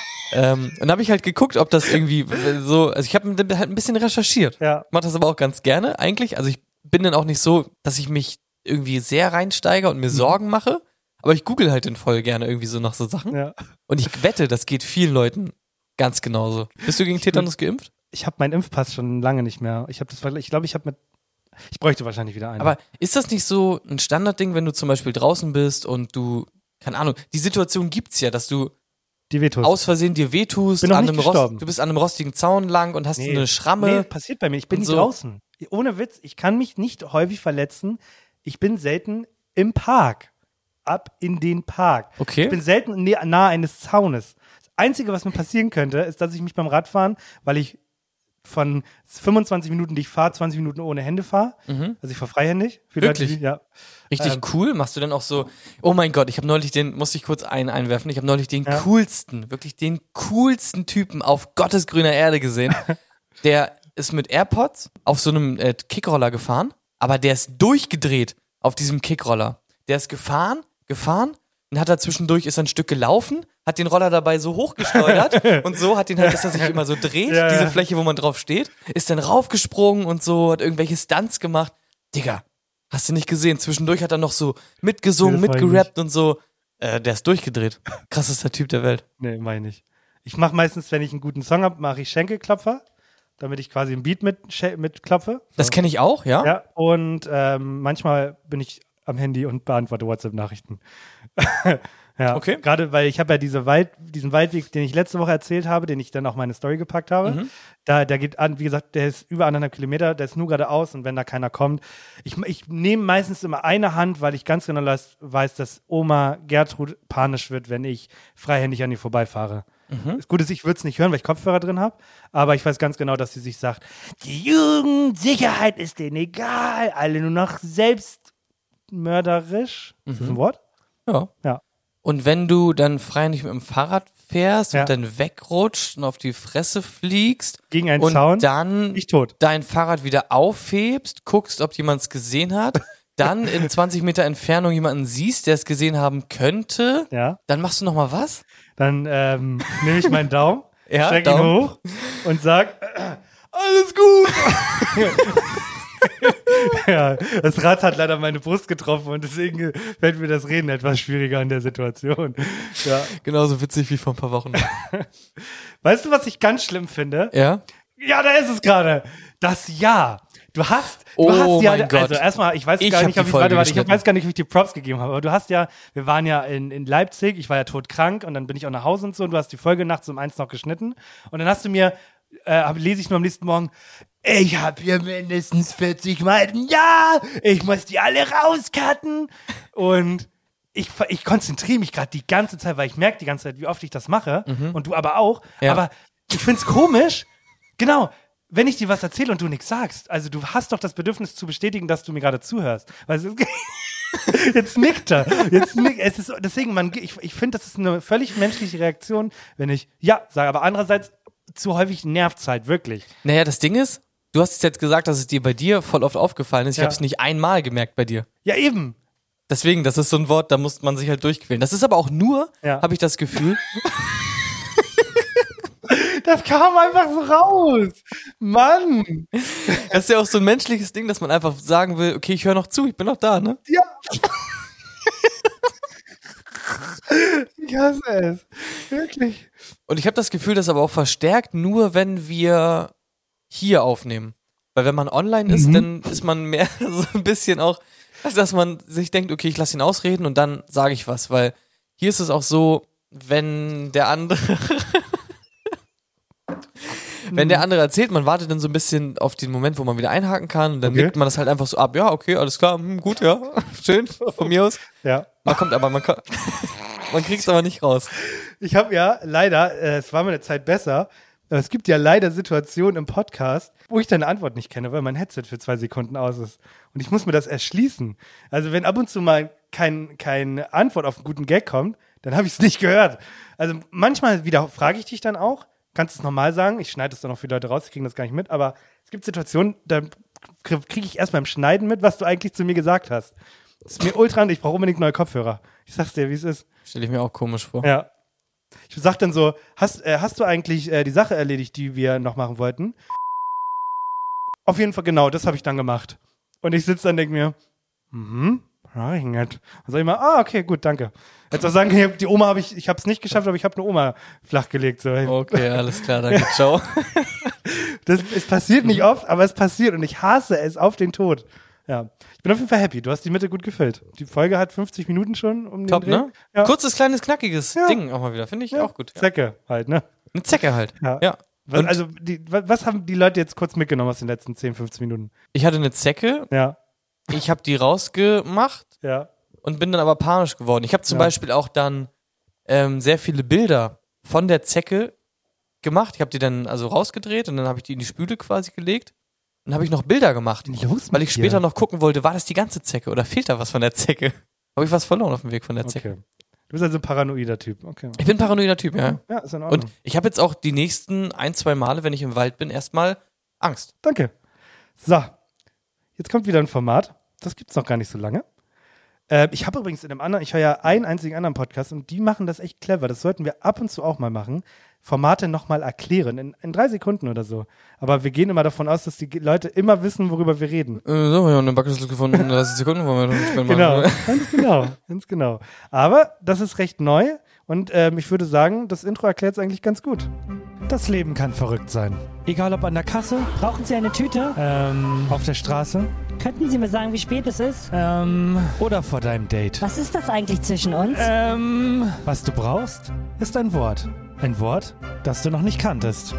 Speaker 2: ähm, und dann habe ich halt geguckt, ob das irgendwie so, also ich habe halt ein bisschen recherchiert.
Speaker 1: Ja.
Speaker 2: Mach das aber auch ganz gerne eigentlich. Also ich bin dann auch nicht so, dass ich mich irgendwie sehr reinsteige und mir Sorgen mache, aber ich google halt dann voll gerne irgendwie so nach so Sachen.
Speaker 1: Ja.
Speaker 2: Und ich wette, das geht vielen Leuten ganz genauso. Bist du gegen Tetanus geimpft?
Speaker 1: Ich habe meinen Impfpass schon lange nicht mehr. Ich habe das, ich glaube, ich habe mit, ich bräuchte wahrscheinlich wieder einen.
Speaker 2: Aber ist das nicht so ein Standardding, wenn du zum Beispiel draußen bist und du, keine Ahnung, die Situation gibt's ja, dass du
Speaker 1: die wehtust.
Speaker 2: aus Versehen dir wehtust,
Speaker 1: Bin noch
Speaker 2: an
Speaker 1: nicht
Speaker 2: einem Rost,
Speaker 1: gestorben.
Speaker 2: du bist an einem rostigen Zaun lang und hast
Speaker 1: Nee.
Speaker 2: eine Schramme.
Speaker 1: Nee, passiert bei mir. Ich bin
Speaker 2: und
Speaker 1: nicht
Speaker 2: so.
Speaker 1: draußen. Ohne Witz, ich kann mich nicht häufig verletzen. Ich bin selten im Park. Ab in den Park.
Speaker 2: Okay.
Speaker 1: Ich bin selten nä- nahe eines Zaunes. Das Einzige, was mir passieren könnte, ist, dass ich mich beim Radfahren, weil ich von fünfundzwanzig Minuten, die ich fahre, zwanzig Minuten ohne Hände fahre.
Speaker 2: Mhm.
Speaker 1: Also ich fahre freihändig. Für
Speaker 2: Wirklich?
Speaker 1: Leute, die, ja.
Speaker 2: Richtig
Speaker 1: Ähm,
Speaker 2: cool. Machst du dann auch so, oh mein Gott, ich habe neulich den, musste ich kurz ein, einwerfen, ich habe neulich den
Speaker 1: Ja.
Speaker 2: coolsten, wirklich den coolsten Typen auf Gottes grüner Erde gesehen. Der ist mit AirPods auf so einem äh, Kickroller gefahren, aber der ist durchgedreht auf diesem Kickroller. Der ist gefahren, gefahren und hat da zwischendurch, ist ein Stück gelaufen, hat den Roller dabei so hochgesteuert und so hat ihn halt, dass er sich immer so dreht,
Speaker 1: Ja,
Speaker 2: diese
Speaker 1: ja.
Speaker 2: Fläche, wo man drauf steht, ist dann raufgesprungen und so, hat irgendwelche Stunts gemacht. Digga, hast du nicht gesehen? Zwischendurch hat er noch so mitgesungen,
Speaker 1: Nee, das war ich
Speaker 2: mitgerappt und so. Äh, der ist durchgedreht. Krassester Typ der Welt.
Speaker 1: Nee, meine ich. Ich mache meistens, wenn ich einen guten Song habe, mache ich Schenkelklopfer, damit ich quasi ein Beat mit, mit klopfe. So.
Speaker 2: Das kenne ich auch, ja?
Speaker 1: Ja, und ähm, manchmal bin ich am Handy und beantworte WhatsApp-Nachrichten. ja,
Speaker 2: Okay.
Speaker 1: Gerade weil ich habe ja diese Wald, diesen Waldweg, den ich letzte Woche erzählt habe, den ich dann auch meine Story gepackt habe.
Speaker 2: Mhm.
Speaker 1: Da, der geht an, wie gesagt, der ist über anderthalb Kilometer, der ist nur geradeaus und wenn da keiner kommt. Ich, ich nehme meistens immer eine Hand, weil ich ganz genau las- weiß, dass Oma Gertrud panisch wird, wenn ich freihändig an ihr vorbeifahre.
Speaker 2: Mhm.
Speaker 1: Das Gute ist, ich würde es nicht hören, weil ich Kopfhörer drin habe, aber ich weiß ganz genau, dass sie sich sagt, die Jugendsicherheit ist denen egal, alle nur noch selbstmörderisch. Ist das ein Wort?
Speaker 2: Ja.
Speaker 1: Ja.
Speaker 2: Und wenn du dann freilich mit dem Fahrrad fährst
Speaker 1: Ja.
Speaker 2: und dann wegrutscht und auf die Fresse fliegst
Speaker 1: Gegen einen
Speaker 2: und
Speaker 1: Zaun,
Speaker 2: dann
Speaker 1: ich tot.
Speaker 2: dein Fahrrad wieder aufhebst, guckst, ob jemand es gesehen hat, dann in zwanzig Meter Entfernung jemanden siehst, der es gesehen haben könnte,
Speaker 1: Ja.
Speaker 2: dann machst du noch mal was?
Speaker 1: Dann ähm, nehme ich meinen Daumen,
Speaker 2: Ja,
Speaker 1: streck ihn
Speaker 2: Daumen.
Speaker 1: hoch und sag, äh, alles gut. ja, das Rad hat leider meine Brust getroffen und deswegen fällt mir das Reden etwas schwieriger in der Situation. Ja.
Speaker 2: Genauso witzig wie vor ein paar Wochen.
Speaker 1: Weißt du, was ich ganz schlimm finde?
Speaker 2: Ja?
Speaker 1: Ja, da ist es gerade. Das Ja. Du hast, du
Speaker 2: Oh
Speaker 1: hast ja,
Speaker 2: mein Gott.
Speaker 1: also erstmal, ich weiß
Speaker 2: Ich
Speaker 1: gar
Speaker 2: hab
Speaker 1: nicht,
Speaker 2: die
Speaker 1: ob ich,
Speaker 2: Folge
Speaker 1: warte, warte, ich
Speaker 2: geschnitten.
Speaker 1: weiß gar nicht, ob ich dir Props gegeben habe, aber du hast ja, wir waren ja in, in Leipzig, ich war ja todkrank und dann bin ich auch nach Hause und so und du hast die Folge nachts um eins noch geschnitten und dann hast du mir, äh, hab- lese ich nur am nächsten Morgen, ich habe hier mindestens vierzig Mal, ja, ich muss die alle rauscutten und ich, ich konzentriere mich gerade die ganze Zeit, weil ich merke die ganze Zeit, wie oft ich das mache und du aber auch,
Speaker 2: Ja.
Speaker 1: aber ich find's komisch, genau, wenn ich dir was erzähle und du nichts sagst, also du hast doch das Bedürfnis zu bestätigen, dass du mir gerade zuhörst. Weil es, jetzt nickt er. Jetzt nickt, es ist, deswegen, man, ich, ich finde, das ist eine völlig menschliche Reaktion, wenn ich ja sage. Aber andererseits, zu häufig nervt's halt, wirklich.
Speaker 2: Naja, das Ding ist, du hast es jetzt gesagt, dass es dir bei dir voll oft aufgefallen ist. Ich
Speaker 1: Ja.
Speaker 2: habe es nicht einmal gemerkt bei dir.
Speaker 1: Ja, eben.
Speaker 2: Deswegen, das ist so ein Wort, da muss man sich halt durchquälen. Das ist aber auch nur,
Speaker 1: Ja.
Speaker 2: habe ich das Gefühl,
Speaker 1: Das kam einfach so raus. Mann.
Speaker 2: das ist ja auch so ein menschliches Ding, dass man einfach sagen will, okay, ich höre noch zu, ich bin noch da, ne?
Speaker 1: Ja. Ich hasse es. Wirklich.
Speaker 2: Und ich habe das Gefühl, das aber auch verstärkt nur, wenn wir hier aufnehmen. Weil wenn man online ist,
Speaker 1: Mhm.
Speaker 2: dann ist man mehr so ein bisschen auch, dass man sich denkt, okay, ich lasse ihn ausreden und dann sage ich was. Weil hier ist es auch so, wenn der andere wenn der andere erzählt, man wartet dann so ein bisschen auf den Moment, wo man wieder einhaken kann und dann
Speaker 1: Okay.
Speaker 2: nickt man das halt einfach so ab. Ja, okay, alles klar, hm, gut, ja, schön, von mir aus.
Speaker 1: Ja.
Speaker 2: Man kommt aber, man, ko- man kriegt es aber nicht raus.
Speaker 1: Ich habe ja leider, äh, es war mir eine Zeit besser, aber es gibt ja leider Situationen im Podcast, wo ich deine Antwort nicht kenne, weil mein Headset für zwei Sekunden aus ist. Und ich muss mir das erschließen. Also wenn ab und zu mal kein, keine Antwort auf einen guten Gag kommt, dann habe ich es nicht gehört. Also manchmal wieder frage ich dich dann auch, kannst du es nochmal sagen? Ich schneide es dann noch für Leute raus, die kriegen das gar nicht mit. Aber es gibt Situationen, da kriege ich erst beim Schneiden mit, was du eigentlich zu mir gesagt hast. Das ist mir ultra, ich brauche unbedingt neue Kopfhörer. Ich sag's dir, wie es ist.
Speaker 2: Stelle ich mir auch komisch vor.
Speaker 1: Ja. Ich sag dann so, hast, äh, hast du eigentlich äh, die Sache erledigt, die wir noch machen wollten? Auf jeden Fall, genau, das habe ich dann gemacht. Und ich sitze dann und denke mir, mhm, mach ich nicht. Dann sag ich mal, ah, okay, gut, danke. Jetzt auch sagen, hier, die Oma habe ich, ich habe es nicht geschafft, aber ich habe eine Oma flachgelegt. So.
Speaker 2: Okay, alles klar, danke, ciao.
Speaker 1: Das, es passiert nicht oft, aber es passiert und ich hasse es auf den Tod. Ja, ich bin auf jeden Fall happy. Du hast die Mitte gut gefüllt. Die Folge hat fünfzig Minuten schon. Um den
Speaker 2: Top,
Speaker 1: Dreh.
Speaker 2: ne?
Speaker 1: Ja.
Speaker 2: Kurzes, kleines, knackiges
Speaker 1: Ja.
Speaker 2: Ding auch mal wieder. Finde ich
Speaker 1: Ja.
Speaker 2: auch gut. Ja.
Speaker 1: Zecke halt, ne?
Speaker 2: Eine Zecke halt.
Speaker 1: Ja.
Speaker 2: Ja.
Speaker 1: Was,
Speaker 2: Und
Speaker 1: also, die, was, was haben die Leute jetzt kurz mitgenommen aus den letzten zehn, fünfzehn Minuten?
Speaker 2: ich hatte eine Zecke,
Speaker 1: Ja,
Speaker 2: ich habe die rausgemacht
Speaker 1: ja.
Speaker 2: und bin dann aber panisch geworden. Ich habe zum
Speaker 1: Ja.
Speaker 2: Beispiel auch dann ähm, sehr viele Bilder von der Zecke gemacht. Ich habe die dann also rausgedreht und dann habe ich die in die Spüle quasi gelegt. Dann habe ich noch Bilder gemacht,
Speaker 1: Los
Speaker 2: weil
Speaker 1: mit
Speaker 2: ich
Speaker 1: dir.
Speaker 2: später noch gucken wollte, war das die ganze Zecke oder fehlt da was von der Zecke? Habe ich was verloren auf dem Weg von der Zecke?
Speaker 1: Okay. Du bist also ein paranoider Typ. Okay.
Speaker 2: Ich bin ein paranoider Typ, ja.
Speaker 1: Ja, ist in Ordnung.
Speaker 2: Und ich habe jetzt auch die nächsten ein, zwei Male, wenn ich im Wald bin, erstmal Angst.
Speaker 1: Danke. So, jetzt kommt wieder ein Format. Das gibt's noch gar nicht so lange. Äh, ich habe übrigens in einem anderen, ich höre ja einen einzigen anderen Podcast und die machen das echt clever. Das sollten wir ab und zu auch mal machen. Formate nochmal erklären, in, in drei Sekunden oder so. Aber wir gehen immer davon aus, dass die Leute immer wissen, worüber wir reden.
Speaker 2: Äh, so, wir haben eine Backliste gefunden, in dreißig Sekunden wollen wir noch nicht
Speaker 1: Genau,
Speaker 2: machen.
Speaker 1: ganz genau, ganz genau. Aber das ist recht neu und ähm, ich würde sagen, das Intro erklärt es eigentlich ganz gut. Das Leben kann verrückt sein. Egal ob an der Kasse,
Speaker 11: Brauchen Sie eine Tüte?
Speaker 1: ähm, auf der Straße
Speaker 11: Könnten Sie mir sagen, wie spät es ist?
Speaker 1: ähm, oder vor deinem Date.
Speaker 11: Was ist das eigentlich zwischen uns?
Speaker 1: Ähm, was du brauchst, ist ein Wort. Ein Wort, das du noch nicht kanntest.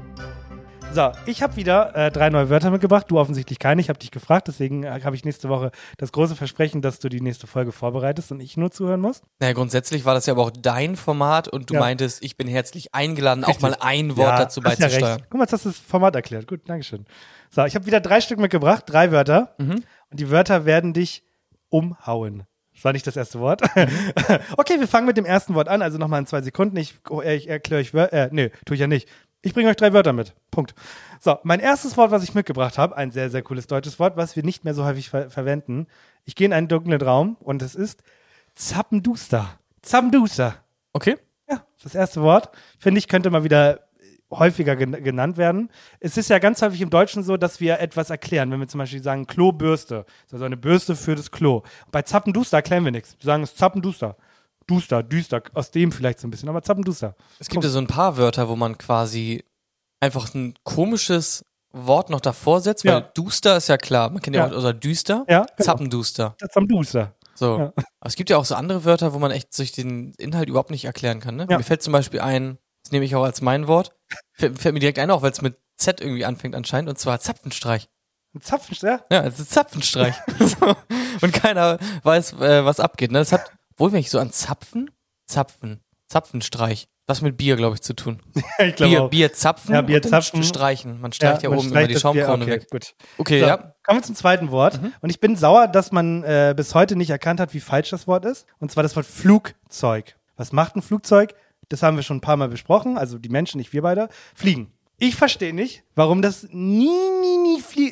Speaker 1: So, ich habe wieder äh, drei neue Wörter mitgebracht. Du offensichtlich keine. Ich habe dich gefragt. Deswegen äh, habe ich nächste Woche das große Versprechen, dass du die nächste Folge vorbereitest und ich nur zuhören muss.
Speaker 2: Naja, grundsätzlich war das ja aber auch dein Format und du
Speaker 1: Ja.
Speaker 2: meintest, ich bin herzlich eingeladen,
Speaker 1: Richtig.
Speaker 2: auch mal ein Wort
Speaker 1: Ja,
Speaker 2: dazu
Speaker 1: hast ja
Speaker 2: beizusteuern.
Speaker 1: recht. Guck mal, jetzt hast du das Format erklärt. Gut, Dankeschön. So, ich habe wieder drei Stück mitgebracht. Drei Wörter.
Speaker 2: Mhm.
Speaker 1: Und die Wörter werden dich umhauen. Das war nicht das erste Wort.
Speaker 2: Mhm.
Speaker 1: Okay, wir fangen mit dem ersten Wort an. Also nochmal in zwei Sekunden. Ich, ich erkläre euch Wörter. Äh, nee, tue ich ja nicht. Ich bringe euch drei Wörter mit. Punkt. So, mein erstes Wort, was ich mitgebracht habe, ein sehr, sehr cooles deutsches Wort, was wir nicht mehr so häufig ver- verwenden. Ich gehe in einen dunklen Raum und es ist Zappenduster. Zappenduster.
Speaker 2: Okay.
Speaker 1: Ja, das erste Wort. Finde ich, könnte mal wieder häufiger gen- genannt werden. Es ist ja ganz häufig im Deutschen so, dass wir etwas erklären. Wenn wir zum Beispiel sagen Klobürste, das ist also eine Bürste für das Klo. Bei Zappenduster erklären wir nichts. Wir sagen es Zappenduster. Duster, düster, aus dem vielleicht so ein bisschen, aber Zappenduster.
Speaker 2: Es gibt ja so ein paar Wörter, wo man quasi einfach ein komisches Wort noch davor setzt, weil
Speaker 1: Ja.
Speaker 2: Duster ist ja klar, man kennt ja,
Speaker 1: Ja.
Speaker 2: auch oder Düster,
Speaker 1: Ja, genau.
Speaker 2: Zappenduster.
Speaker 1: Zappenduster.
Speaker 2: So.
Speaker 1: Ja.
Speaker 2: Aber es gibt ja auch so andere Wörter, wo man echt sich den Inhalt überhaupt nicht erklären kann. Ne?
Speaker 1: Ja.
Speaker 2: Mir fällt zum Beispiel ein, das nehme ich auch als mein Wort, fällt, fällt mir direkt ein, auch weil es mit Z irgendwie anfängt anscheinend, und zwar Zapfenstreich.
Speaker 1: Ein Zapfenstreich?
Speaker 2: Ja, es ist Zapfenstreich. So. Und keiner weiß, äh, was abgeht. Ne? Das hat, wohl wenn ich so an Zapfen, Zapfen, Zapfenstreich, was mit Bier, glaube ich, zu tun.
Speaker 1: Ich glaube
Speaker 2: Bier,
Speaker 1: auch.
Speaker 2: Bier zapfen
Speaker 1: Ja, Bier
Speaker 2: und dann
Speaker 1: zapfen.
Speaker 2: streichen. Man streicht ja,
Speaker 1: man
Speaker 2: oben
Speaker 1: streicht
Speaker 2: immer die
Speaker 1: das
Speaker 2: Schaumkrone
Speaker 1: Bier. Okay,
Speaker 2: weg.
Speaker 1: Gut.
Speaker 2: Okay,
Speaker 1: So,
Speaker 2: ja.
Speaker 1: Kommen wir zum zweiten Wort. Und ich bin sauer, dass man äh, bis heute nicht erkannt hat, wie falsch das Wort ist. Und zwar das Wort Flugzeug. Was macht ein Flugzeug? Das haben wir schon ein paar Mal besprochen. Also die Menschen, nicht wir beide. Fliegen. Ich verstehe nicht, warum das nie, nie, nie Flie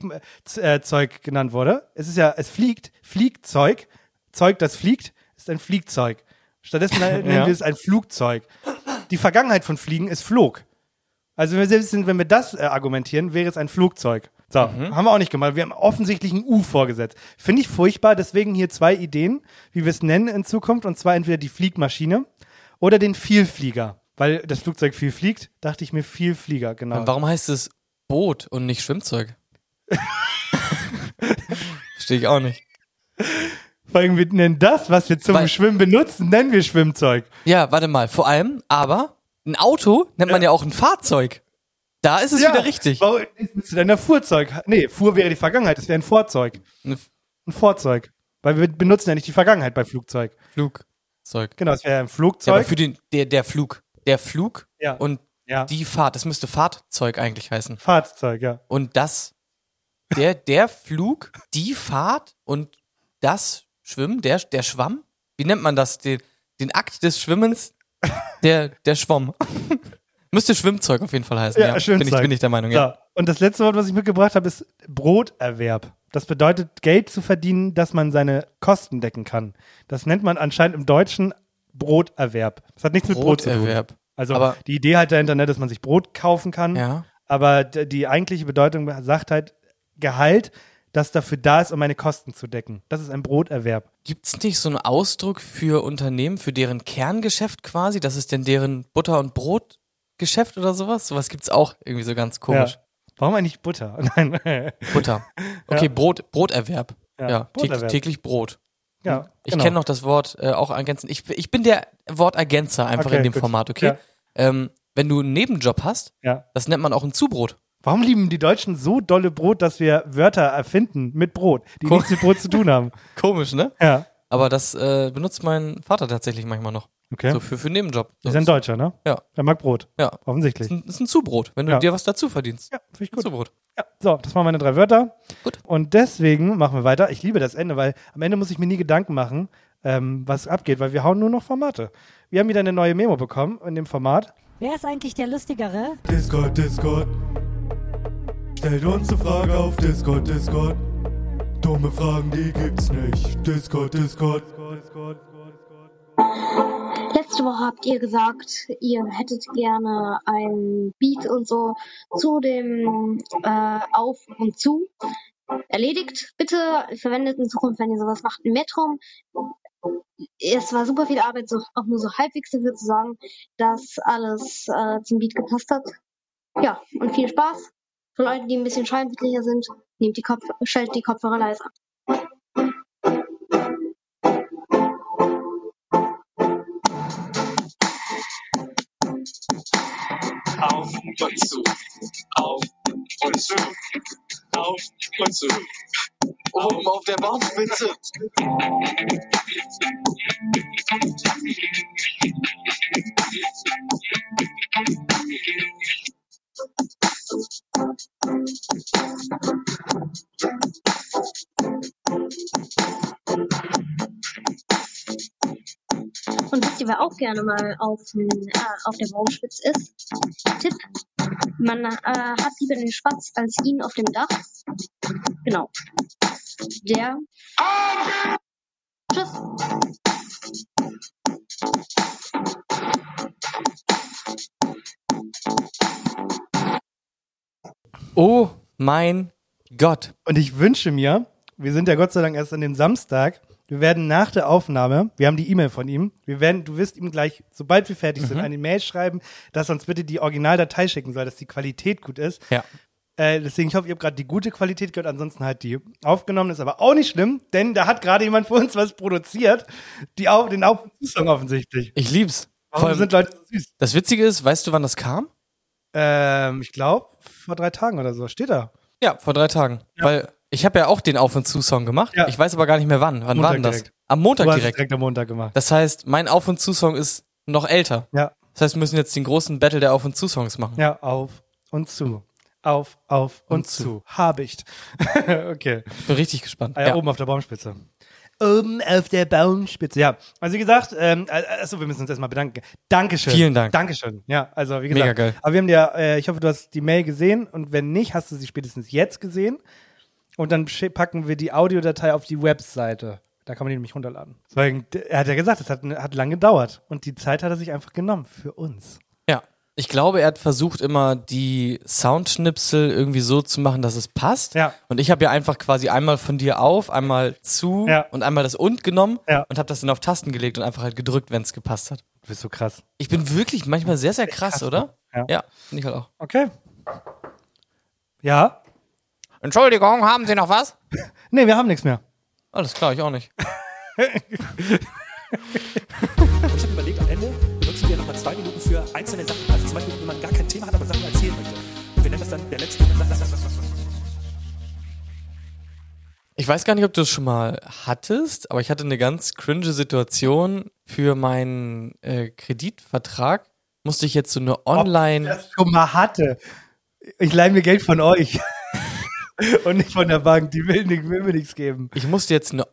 Speaker 1: Fliegzeug genannt wurde. Es ist ja, es fliegt, Fliegzeug, Zeug, das fliegt, ist ein Fliegzeug. Stattdessen nennen
Speaker 2: Ja.
Speaker 1: wir es ein Flugzeug. Die Vergangenheit von Fliegen ist Flog. Also wenn wir, selbst, wenn wir das äh, argumentieren, wäre es ein Flugzeug. So, haben wir auch nicht gemacht. Wir haben offensichtlich ein U vorgesetzt. Finde ich furchtbar, deswegen hier zwei Ideen, wie wir es nennen in Zukunft. Und zwar entweder die Fliegmaschine oder den Vielflieger. Weil das Flugzeug viel fliegt, dachte ich mir Vielflieger, genau.
Speaker 2: Und warum heißt es Boot und nicht Schwimmzeug? Verstehe ich auch nicht.
Speaker 1: Vor allem, wir nennen das, was wir zum
Speaker 2: Weil-
Speaker 1: Schwimmen benutzen, nennen wir Schwimmzeug.
Speaker 2: Ja, warte mal. Vor allem, aber ein Auto nennt man ja auch ein Fahrzeug. Da ist es
Speaker 1: Ja.
Speaker 2: wieder richtig.
Speaker 1: Warum bist du denn ein Fuhrzeug? Nee, Fuhr wäre die Vergangenheit, das wäre ein Vorzeug.
Speaker 2: Ein
Speaker 1: Ein Vorzeug. Weil wir benutzen ja nicht die Vergangenheit bei Flugzeug.
Speaker 2: Flugzeug.
Speaker 1: Genau, es wäre ein
Speaker 2: Ja, aber
Speaker 1: Flugzeug.
Speaker 2: für den, der, der Flug. Der Flug
Speaker 1: Ja.
Speaker 2: und
Speaker 1: Ja.
Speaker 2: die Fahrt. Das müsste Fahrzeug eigentlich heißen.
Speaker 1: Fahrzeug, ja.
Speaker 2: Und das, der, der Flug, die Fahrt und das Schwimmen, der, der Schwamm? Wie nennt man das? Den, den Akt des Schwimmens? Der, der Schwamm. Müsste Schwimmzeug auf jeden Fall heißen. Ja,
Speaker 1: Schwimmzeug.
Speaker 2: Bin ich, bin ich der Meinung, ja.
Speaker 1: So. Und das letzte Wort, was ich mitgebracht habe, ist Broterwerb. Das bedeutet, Geld zu verdienen, dass man seine Kosten decken kann. Das nennt man anscheinend im Deutschen Broterwerb. Das hat nichts mit Brot zu tun.
Speaker 2: Broterwerb.
Speaker 1: Also
Speaker 2: Aber-
Speaker 1: die Idee halt dahinter, ne, dass man sich Brot kaufen kann.
Speaker 2: Ja.
Speaker 1: Aber d- die eigentliche Bedeutung sagt halt Gehalt, das dafür da ist, um meine Kosten zu decken. Das ist ein Broterwerb.
Speaker 2: Gibt es nicht so einen Ausdruck für Unternehmen, für deren Kerngeschäft quasi? Das ist denn deren Butter- und Brotgeschäft oder sowas? Sowas gibt es auch irgendwie so ganz komisch.
Speaker 1: Ja. Warum eigentlich Butter? Nein.
Speaker 2: Butter. Okay,
Speaker 1: Ja.
Speaker 2: Brot, Broterwerb.
Speaker 1: Ja,
Speaker 2: Ja, täglich,
Speaker 1: Broterwerb.
Speaker 2: täglich Brot.
Speaker 1: Ja,
Speaker 2: Ich
Speaker 1: genau.
Speaker 2: kenne noch das Wort äh, auch ergänzen. Ich, ich bin der Wortergänzer einfach
Speaker 1: Okay,
Speaker 2: in dem
Speaker 1: gut.
Speaker 2: Format, okay?
Speaker 1: Ja.
Speaker 2: Ähm, wenn du einen Nebenjob hast,
Speaker 1: Ja.
Speaker 2: das nennt man auch ein Zubrot.
Speaker 1: Warum lieben die Deutschen so dolle Brot, dass wir Wörter erfinden mit Brot, die
Speaker 2: Ko-
Speaker 1: nichts mit Brot zu tun haben?
Speaker 2: Komisch, ne?
Speaker 1: Ja.
Speaker 2: Aber das äh, benutzt mein Vater tatsächlich manchmal noch.
Speaker 1: Okay.
Speaker 2: So für, für einen Nebenjob.
Speaker 1: Das ist ein Deutscher, ne?
Speaker 2: Ja.
Speaker 1: Der mag Brot.
Speaker 2: Ja.
Speaker 1: Offensichtlich.
Speaker 2: Das ist ein, das ist ein Zubrot, wenn du
Speaker 1: Ja.
Speaker 2: dir was dazu verdienst.
Speaker 1: Ja, finde ich gut.
Speaker 2: Zubrot.
Speaker 1: Ja, so, das waren meine drei Wörter.
Speaker 2: Gut.
Speaker 1: Und deswegen machen wir weiter. Ich liebe das Ende, weil am Ende muss ich mir nie Gedanken machen, ähm, was abgeht, weil wir hauen nur noch Formate. Wir haben wieder eine neue Memo bekommen in dem Format.
Speaker 11: Wer ist eigentlich der Lustigere?
Speaker 12: Discord, Discord. Stellt uns eine Frage auf Discord, Discord. Dumme Fragen, die gibt's nicht. Discord, Discord.
Speaker 13: Letzte Woche habt ihr gesagt, ihr hättet gerne ein Beat und so zu dem äh, Auf und Zu. Erledigt. Bitte verwendet in Zukunft, wenn ihr sowas macht, ein Metrum. Es war super viel Arbeit, so, auch nur so halbwegs dafür zu sagen, dass alles äh, zum Beat gepasst hat. Ja, und viel Spaß. Für Leute, die ein bisschen scheinwertlicher sind, nehmt die Kopf, stellt die Kopfhörer leiser.
Speaker 14: Auf und zu, auf und zu, auf und zu. Oben auf der Baumspitze.
Speaker 13: Und wisst ihr, wer auch gerne mal auf, äh, auf der Baumspitze ist? Tipp, man äh, hat lieber den Spatz als ihn auf dem Dach. Genau. Der. Tschüss.
Speaker 2: Oh mein Gott.
Speaker 1: Und ich wünsche mir, wir sind ja Gott sei Dank erst an dem Samstag, wir werden nach der Aufnahme, wir haben die E-Mail von ihm, wir werden, du wirst ihm gleich, sobald wir fertig sind,
Speaker 2: Mhm.
Speaker 1: eine Mail schreiben, dass er uns bitte die Originaldatei schicken soll, dass die Qualität gut ist.
Speaker 2: Ja.
Speaker 1: Äh, deswegen, ich hoffe, ihr habt gerade die gute Qualität gehört, ansonsten halt die aufgenommen, ist aber auch nicht schlimm, denn da hat gerade jemand für uns was produziert, die auf, den Auf- und Zu-Song offensichtlich.
Speaker 2: Ich lieb's.
Speaker 1: Warum
Speaker 2: Vor allem-
Speaker 1: sind Leute so süß?
Speaker 2: Das Witzige ist, weißt du, wann das kam?
Speaker 1: Ähm, ich glaube, vor drei Tagen oder so, steht da.
Speaker 2: Ja, vor drei Tagen. Weil ich habe ja auch den Auf- und Zu-Song gemacht.
Speaker 1: Ja.
Speaker 2: Ich weiß aber gar nicht mehr wann. Wann
Speaker 1: Montag
Speaker 2: war denn das?
Speaker 1: direkt.
Speaker 2: Am Montag
Speaker 1: Du hast es
Speaker 2: direkt.
Speaker 1: direkt am Montag gemacht.
Speaker 2: Das heißt, mein Auf- und Zu-Song ist noch älter.
Speaker 1: Ja.
Speaker 2: Das heißt, wir müssen jetzt den großen Battle der Auf- und Zu-Songs machen.
Speaker 1: Ja, auf und zu. Auf, auf und,
Speaker 2: Und
Speaker 1: zu.
Speaker 2: zu.
Speaker 1: Habicht. Okay.
Speaker 2: Ich bin richtig gespannt.
Speaker 1: Ah, ja,
Speaker 2: Ja.
Speaker 1: oben auf der Baumspitze. Oben auf der Baumspitze. Ja, also wie gesagt, ähm, achso, wir müssen uns erstmal bedanken. Dankeschön.
Speaker 2: Vielen Dank.
Speaker 1: Dankeschön. Ja, also wie gesagt.
Speaker 2: Mega geil.
Speaker 1: Aber wir haben ja, äh, ich hoffe, du hast die Mail gesehen und wenn nicht, hast du sie spätestens jetzt gesehen. Und dann schi- packen wir die Audiodatei auf die Webseite. Da kann man die nämlich runterladen. Deswegen, er hat ja gesagt, es hat, hat lange gedauert. Und die Zeit hat er sich einfach genommen für uns.
Speaker 2: Ja. Ich glaube, er hat versucht, immer die Soundschnipsel irgendwie so zu machen, dass es passt.
Speaker 1: Ja.
Speaker 2: Und ich habe ja einfach quasi einmal von dir auf, einmal zu
Speaker 1: Ja.
Speaker 2: und einmal das und genommen
Speaker 1: Ja.
Speaker 2: und habe das dann auf Tasten gelegt und einfach halt gedrückt, wenn es gepasst hat.
Speaker 1: Du bist so krass.
Speaker 2: Ich bin wirklich manchmal sehr, sehr krass, oder?
Speaker 1: Ja.
Speaker 2: Ja, finde ich halt auch.
Speaker 1: Okay. Ja?
Speaker 2: Entschuldigung, haben Sie noch was?
Speaker 1: Nee, wir haben nichts mehr.
Speaker 2: Alles klar, ich auch nicht.
Speaker 15: Ich habe überlegt, am Ende benutzen wir nochmal zwei Minuten für einzelne Sachen. Also zum Beispiel, wenn man gar kein Thema hat, aber Sachen erzählen möchte.
Speaker 3: wir nennen das dann der letzte.
Speaker 2: Ich weiß gar nicht, ob du es schon mal hattest, aber ich hatte eine ganz cringe Situation für meinen äh, Kreditvertrag. Musste ich jetzt so eine Online...
Speaker 1: Ob ich das schon mal hatte. Ich leihe mir Geld von euch. Und nicht von der Bank. Die will, nicht, will mir nichts geben.
Speaker 2: Ich musste jetzt eine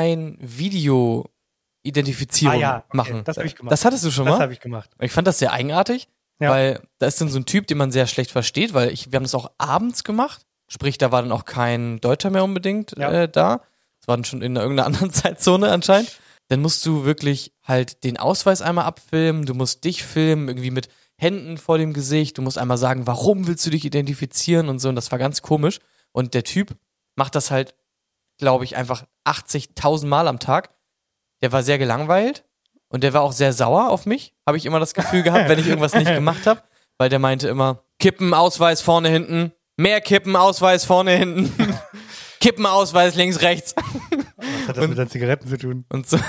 Speaker 2: Online-Video-Identifizierung
Speaker 1: ah, ja, okay.
Speaker 2: machen.
Speaker 1: Das habe ich gemacht.
Speaker 2: Das hattest du schon mal?
Speaker 1: Das habe ich gemacht.
Speaker 2: Ich fand das sehr eigenartig, ja. Weil da ist dann so ein Typ, den man sehr schlecht versteht, weil ich, wir haben das auch abends gemacht. Sprich, da war dann auch kein Deutscher mehr unbedingt ja. äh, da. Das war dann schon in irgendeiner anderen Zeitzone anscheinend. Dann musst du wirklich halt den Ausweis einmal abfilmen, du musst dich filmen, irgendwie mit Händen vor dem Gesicht, du musst einmal sagen, warum willst du dich identifizieren und so, und das war ganz komisch. Und der Typ macht das halt, glaube ich, einfach achtzigtausend Mal am Tag. Der war sehr gelangweilt und der war auch sehr sauer auf mich, habe ich immer das Gefühl gehabt, wenn ich irgendwas nicht gemacht habe, weil der meinte immer, Kippen, Ausweis vorne, hinten. Mehr Kippen, Ausweis vorne, hinten. Kippen, Ausweis links, rechts.
Speaker 1: Was hat das und, mit seinen Zigaretten zu tun?
Speaker 2: Und so.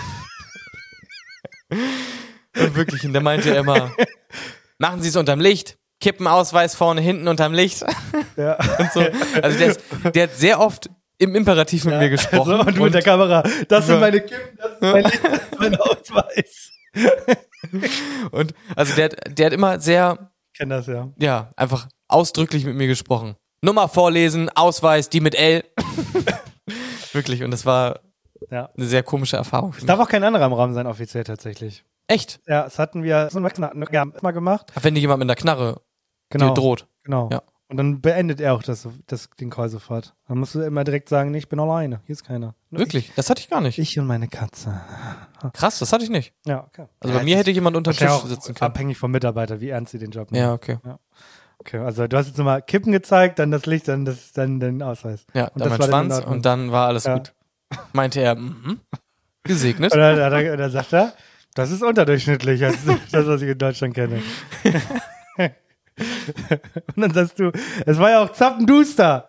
Speaker 2: Und wirklich, und der meinte immer, machen Sie es unterm Licht. Kippen, Ausweis vorne, hinten, unterm Licht. Ja. Und so. Also der, ist, der hat sehr oft im Imperativ mit ja. mir gesprochen.
Speaker 1: So, und du und, mit der Kamera, das sind meine Kippen, das ist mein Licht, das ist mein Ausweis.
Speaker 2: Und also der, der hat immer sehr...
Speaker 1: Ich kenn das, ja.
Speaker 2: Ja, einfach ausdrücklich mit mir gesprochen. Nummer vorlesen, Ausweis, die mit L. Wirklich, und das war ja. eine sehr komische Erfahrung.
Speaker 1: Es darf auch kein anderer im Raum sein, offiziell tatsächlich.
Speaker 2: Echt?
Speaker 1: Ja, das hatten wir so mal gemacht.
Speaker 2: Wenn dir jemand mit einer Knarre
Speaker 1: genau.
Speaker 2: dir droht.
Speaker 1: Genau. Ja. Und dann beendet er auch das, das, den Call sofort. Dann musst du immer direkt sagen, nee, ich bin alleine, hier ist keiner. Nur
Speaker 2: Wirklich?
Speaker 1: Ich,
Speaker 2: das hatte ich gar nicht.
Speaker 1: Ich und meine Katze.
Speaker 2: Krass, das hatte ich nicht.
Speaker 1: Ja, okay.
Speaker 2: Also bei ja, mir hätte jemand unter dem Tisch
Speaker 1: auch
Speaker 2: sitzen können.
Speaker 1: Abhängig vom Mitarbeiter, wie ernst sie den Job machen.
Speaker 2: Ja, okay.
Speaker 1: Ja. Okay, also du hast jetzt nochmal Kippen gezeigt, dann das Licht, dann, das, dann den Ausweis.
Speaker 2: Ja,
Speaker 1: und
Speaker 2: dann
Speaker 1: das
Speaker 2: mein
Speaker 1: war
Speaker 2: Schwanz und dann war alles ja. gut. Meinte er, mhm. gesegnet.
Speaker 1: Und dann, dann, dann sagt er, das ist unterdurchschnittlich, als das, was ich in Deutschland kenne. Und dann sagst du, es war ja auch zappenduster.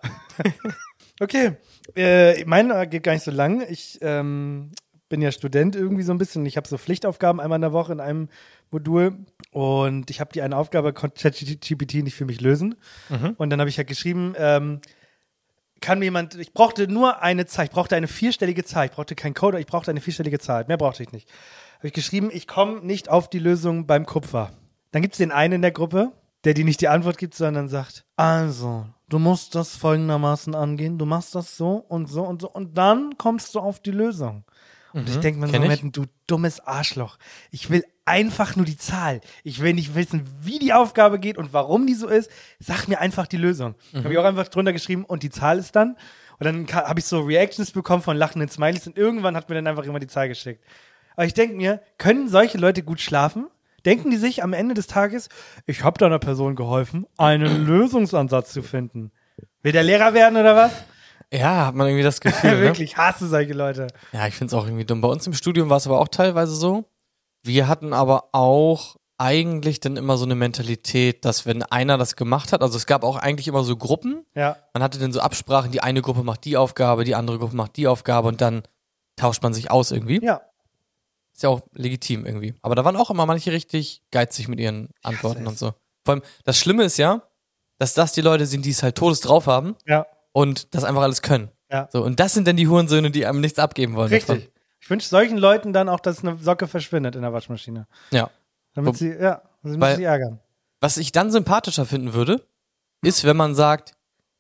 Speaker 1: Okay, äh, mein geht gar nicht so lang. Ich ähm, bin ja Student irgendwie so ein bisschen. Ich habe so Pflichtaufgaben einmal in der Woche in einem Modul und ich habe die eine Aufgabe, konnte ChatGPT nicht für mich lösen. Mhm. Und dann habe ich halt geschrieben, ähm, kann mir jemand, ich brauchte nur eine Zahl, ich brauchte eine vierstellige Zahl, ich brauchte keinen Code, ich brauchte eine vierstellige Zahl, mehr brauchte ich nicht. Habe ich geschrieben, ich komme nicht auf die Lösung beim Kupfer. Dann gibt es den einen in der Gruppe, der dir nicht die Antwort gibt, sondern sagt, also, du musst das folgendermaßen angehen, du machst das so und so und so und dann kommst du auf die Lösung. Und mhm, ich denke mir so, Moment, du dummes Arschloch, ich will einfach nur die Zahl. Ich will nicht wissen, wie die Aufgabe geht und warum die so ist. Sag mir einfach die Lösung. Mhm. Habe ich auch einfach drunter geschrieben und die Zahl ist dann. Und dann habe ich so Reactions bekommen von lachenden Smileys und irgendwann hat mir dann einfach immer die Zahl geschickt. Aber ich denke mir, können solche Leute gut schlafen? Denken die sich am Ende des Tages, ich habe da einer Person geholfen, einen Lösungsansatz zu finden. Will der Lehrer werden oder was?
Speaker 2: Ja, hat man irgendwie das Gefühl.
Speaker 1: Wirklich,
Speaker 2: ne?
Speaker 1: hasse solche Leute.
Speaker 2: Ja, ich find's auch irgendwie dumm. Bei uns im Studium war es aber auch teilweise so. Wir hatten aber auch eigentlich dann immer so eine Mentalität, dass wenn einer das gemacht hat, also es gab auch eigentlich immer so Gruppen.
Speaker 1: Ja.
Speaker 2: Man hatte dann so Absprachen, die eine Gruppe macht die Aufgabe, die andere Gruppe macht die Aufgabe und dann tauscht man sich aus irgendwie.
Speaker 1: Ja.
Speaker 2: Ist ja auch legitim irgendwie. Aber da waren auch immer manche richtig geizig mit ihren Antworten und so. Vor allem, das Schlimme ist ja, dass das die Leute sind, die es halt todes drauf haben.
Speaker 1: Ja.
Speaker 2: Und das einfach alles können.
Speaker 1: Ja.
Speaker 2: So, und das sind dann die Hurensöhne, die einem nichts abgeben wollen.
Speaker 1: Richtig.
Speaker 2: Davon.
Speaker 1: Ich wünsche solchen Leuten dann auch, dass eine Socke verschwindet in der Waschmaschine.
Speaker 2: Ja.
Speaker 1: Damit Wo, sie, ja, damit
Speaker 2: weil,
Speaker 1: sie ärgern.
Speaker 2: Was ich dann sympathischer finden würde, ist, wenn man sagt,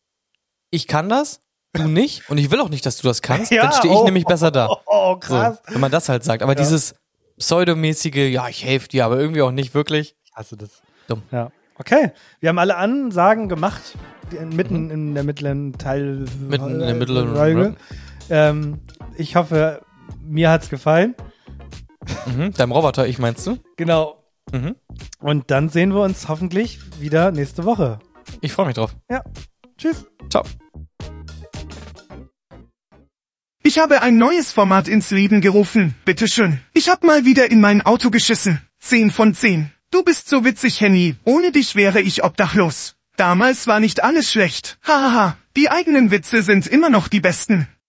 Speaker 2: ich kann das, du nicht, und ich will auch nicht, dass du das kannst, ja, dann stehe ich oh, nämlich besser da.
Speaker 1: Oh, oh, krass.
Speaker 2: So, wenn man das halt sagt. Aber
Speaker 1: ja.
Speaker 2: dieses pseudomäßige, ja, ich helfe dir, aber irgendwie auch nicht wirklich.
Speaker 1: Ich hasse das.
Speaker 2: Dumm.
Speaker 1: Ja. Okay, wir haben alle Ansagen gemacht, die mitten mhm. in der mittleren Teil.
Speaker 2: Mitten in der mittleren
Speaker 1: Folge. Ähm, ich hoffe, mir hat's gefallen.
Speaker 2: Mhm, deinem Roboter, ich meinst du?
Speaker 1: Genau.
Speaker 2: Mhm.
Speaker 1: Und dann sehen wir uns hoffentlich wieder nächste Woche.
Speaker 2: Ich freue mich drauf.
Speaker 1: Ja. Tschüss.
Speaker 2: Ciao.
Speaker 6: Ich habe ein neues Format ins Leben gerufen. Bitteschön. Ich hab mal wieder in mein Auto geschissen. Zehn von zehn. Du bist so witzig, Henny. Ohne dich wäre ich obdachlos. Damals war nicht alles schlecht. Hahaha. Die eigenen Witze sind immer noch die besten.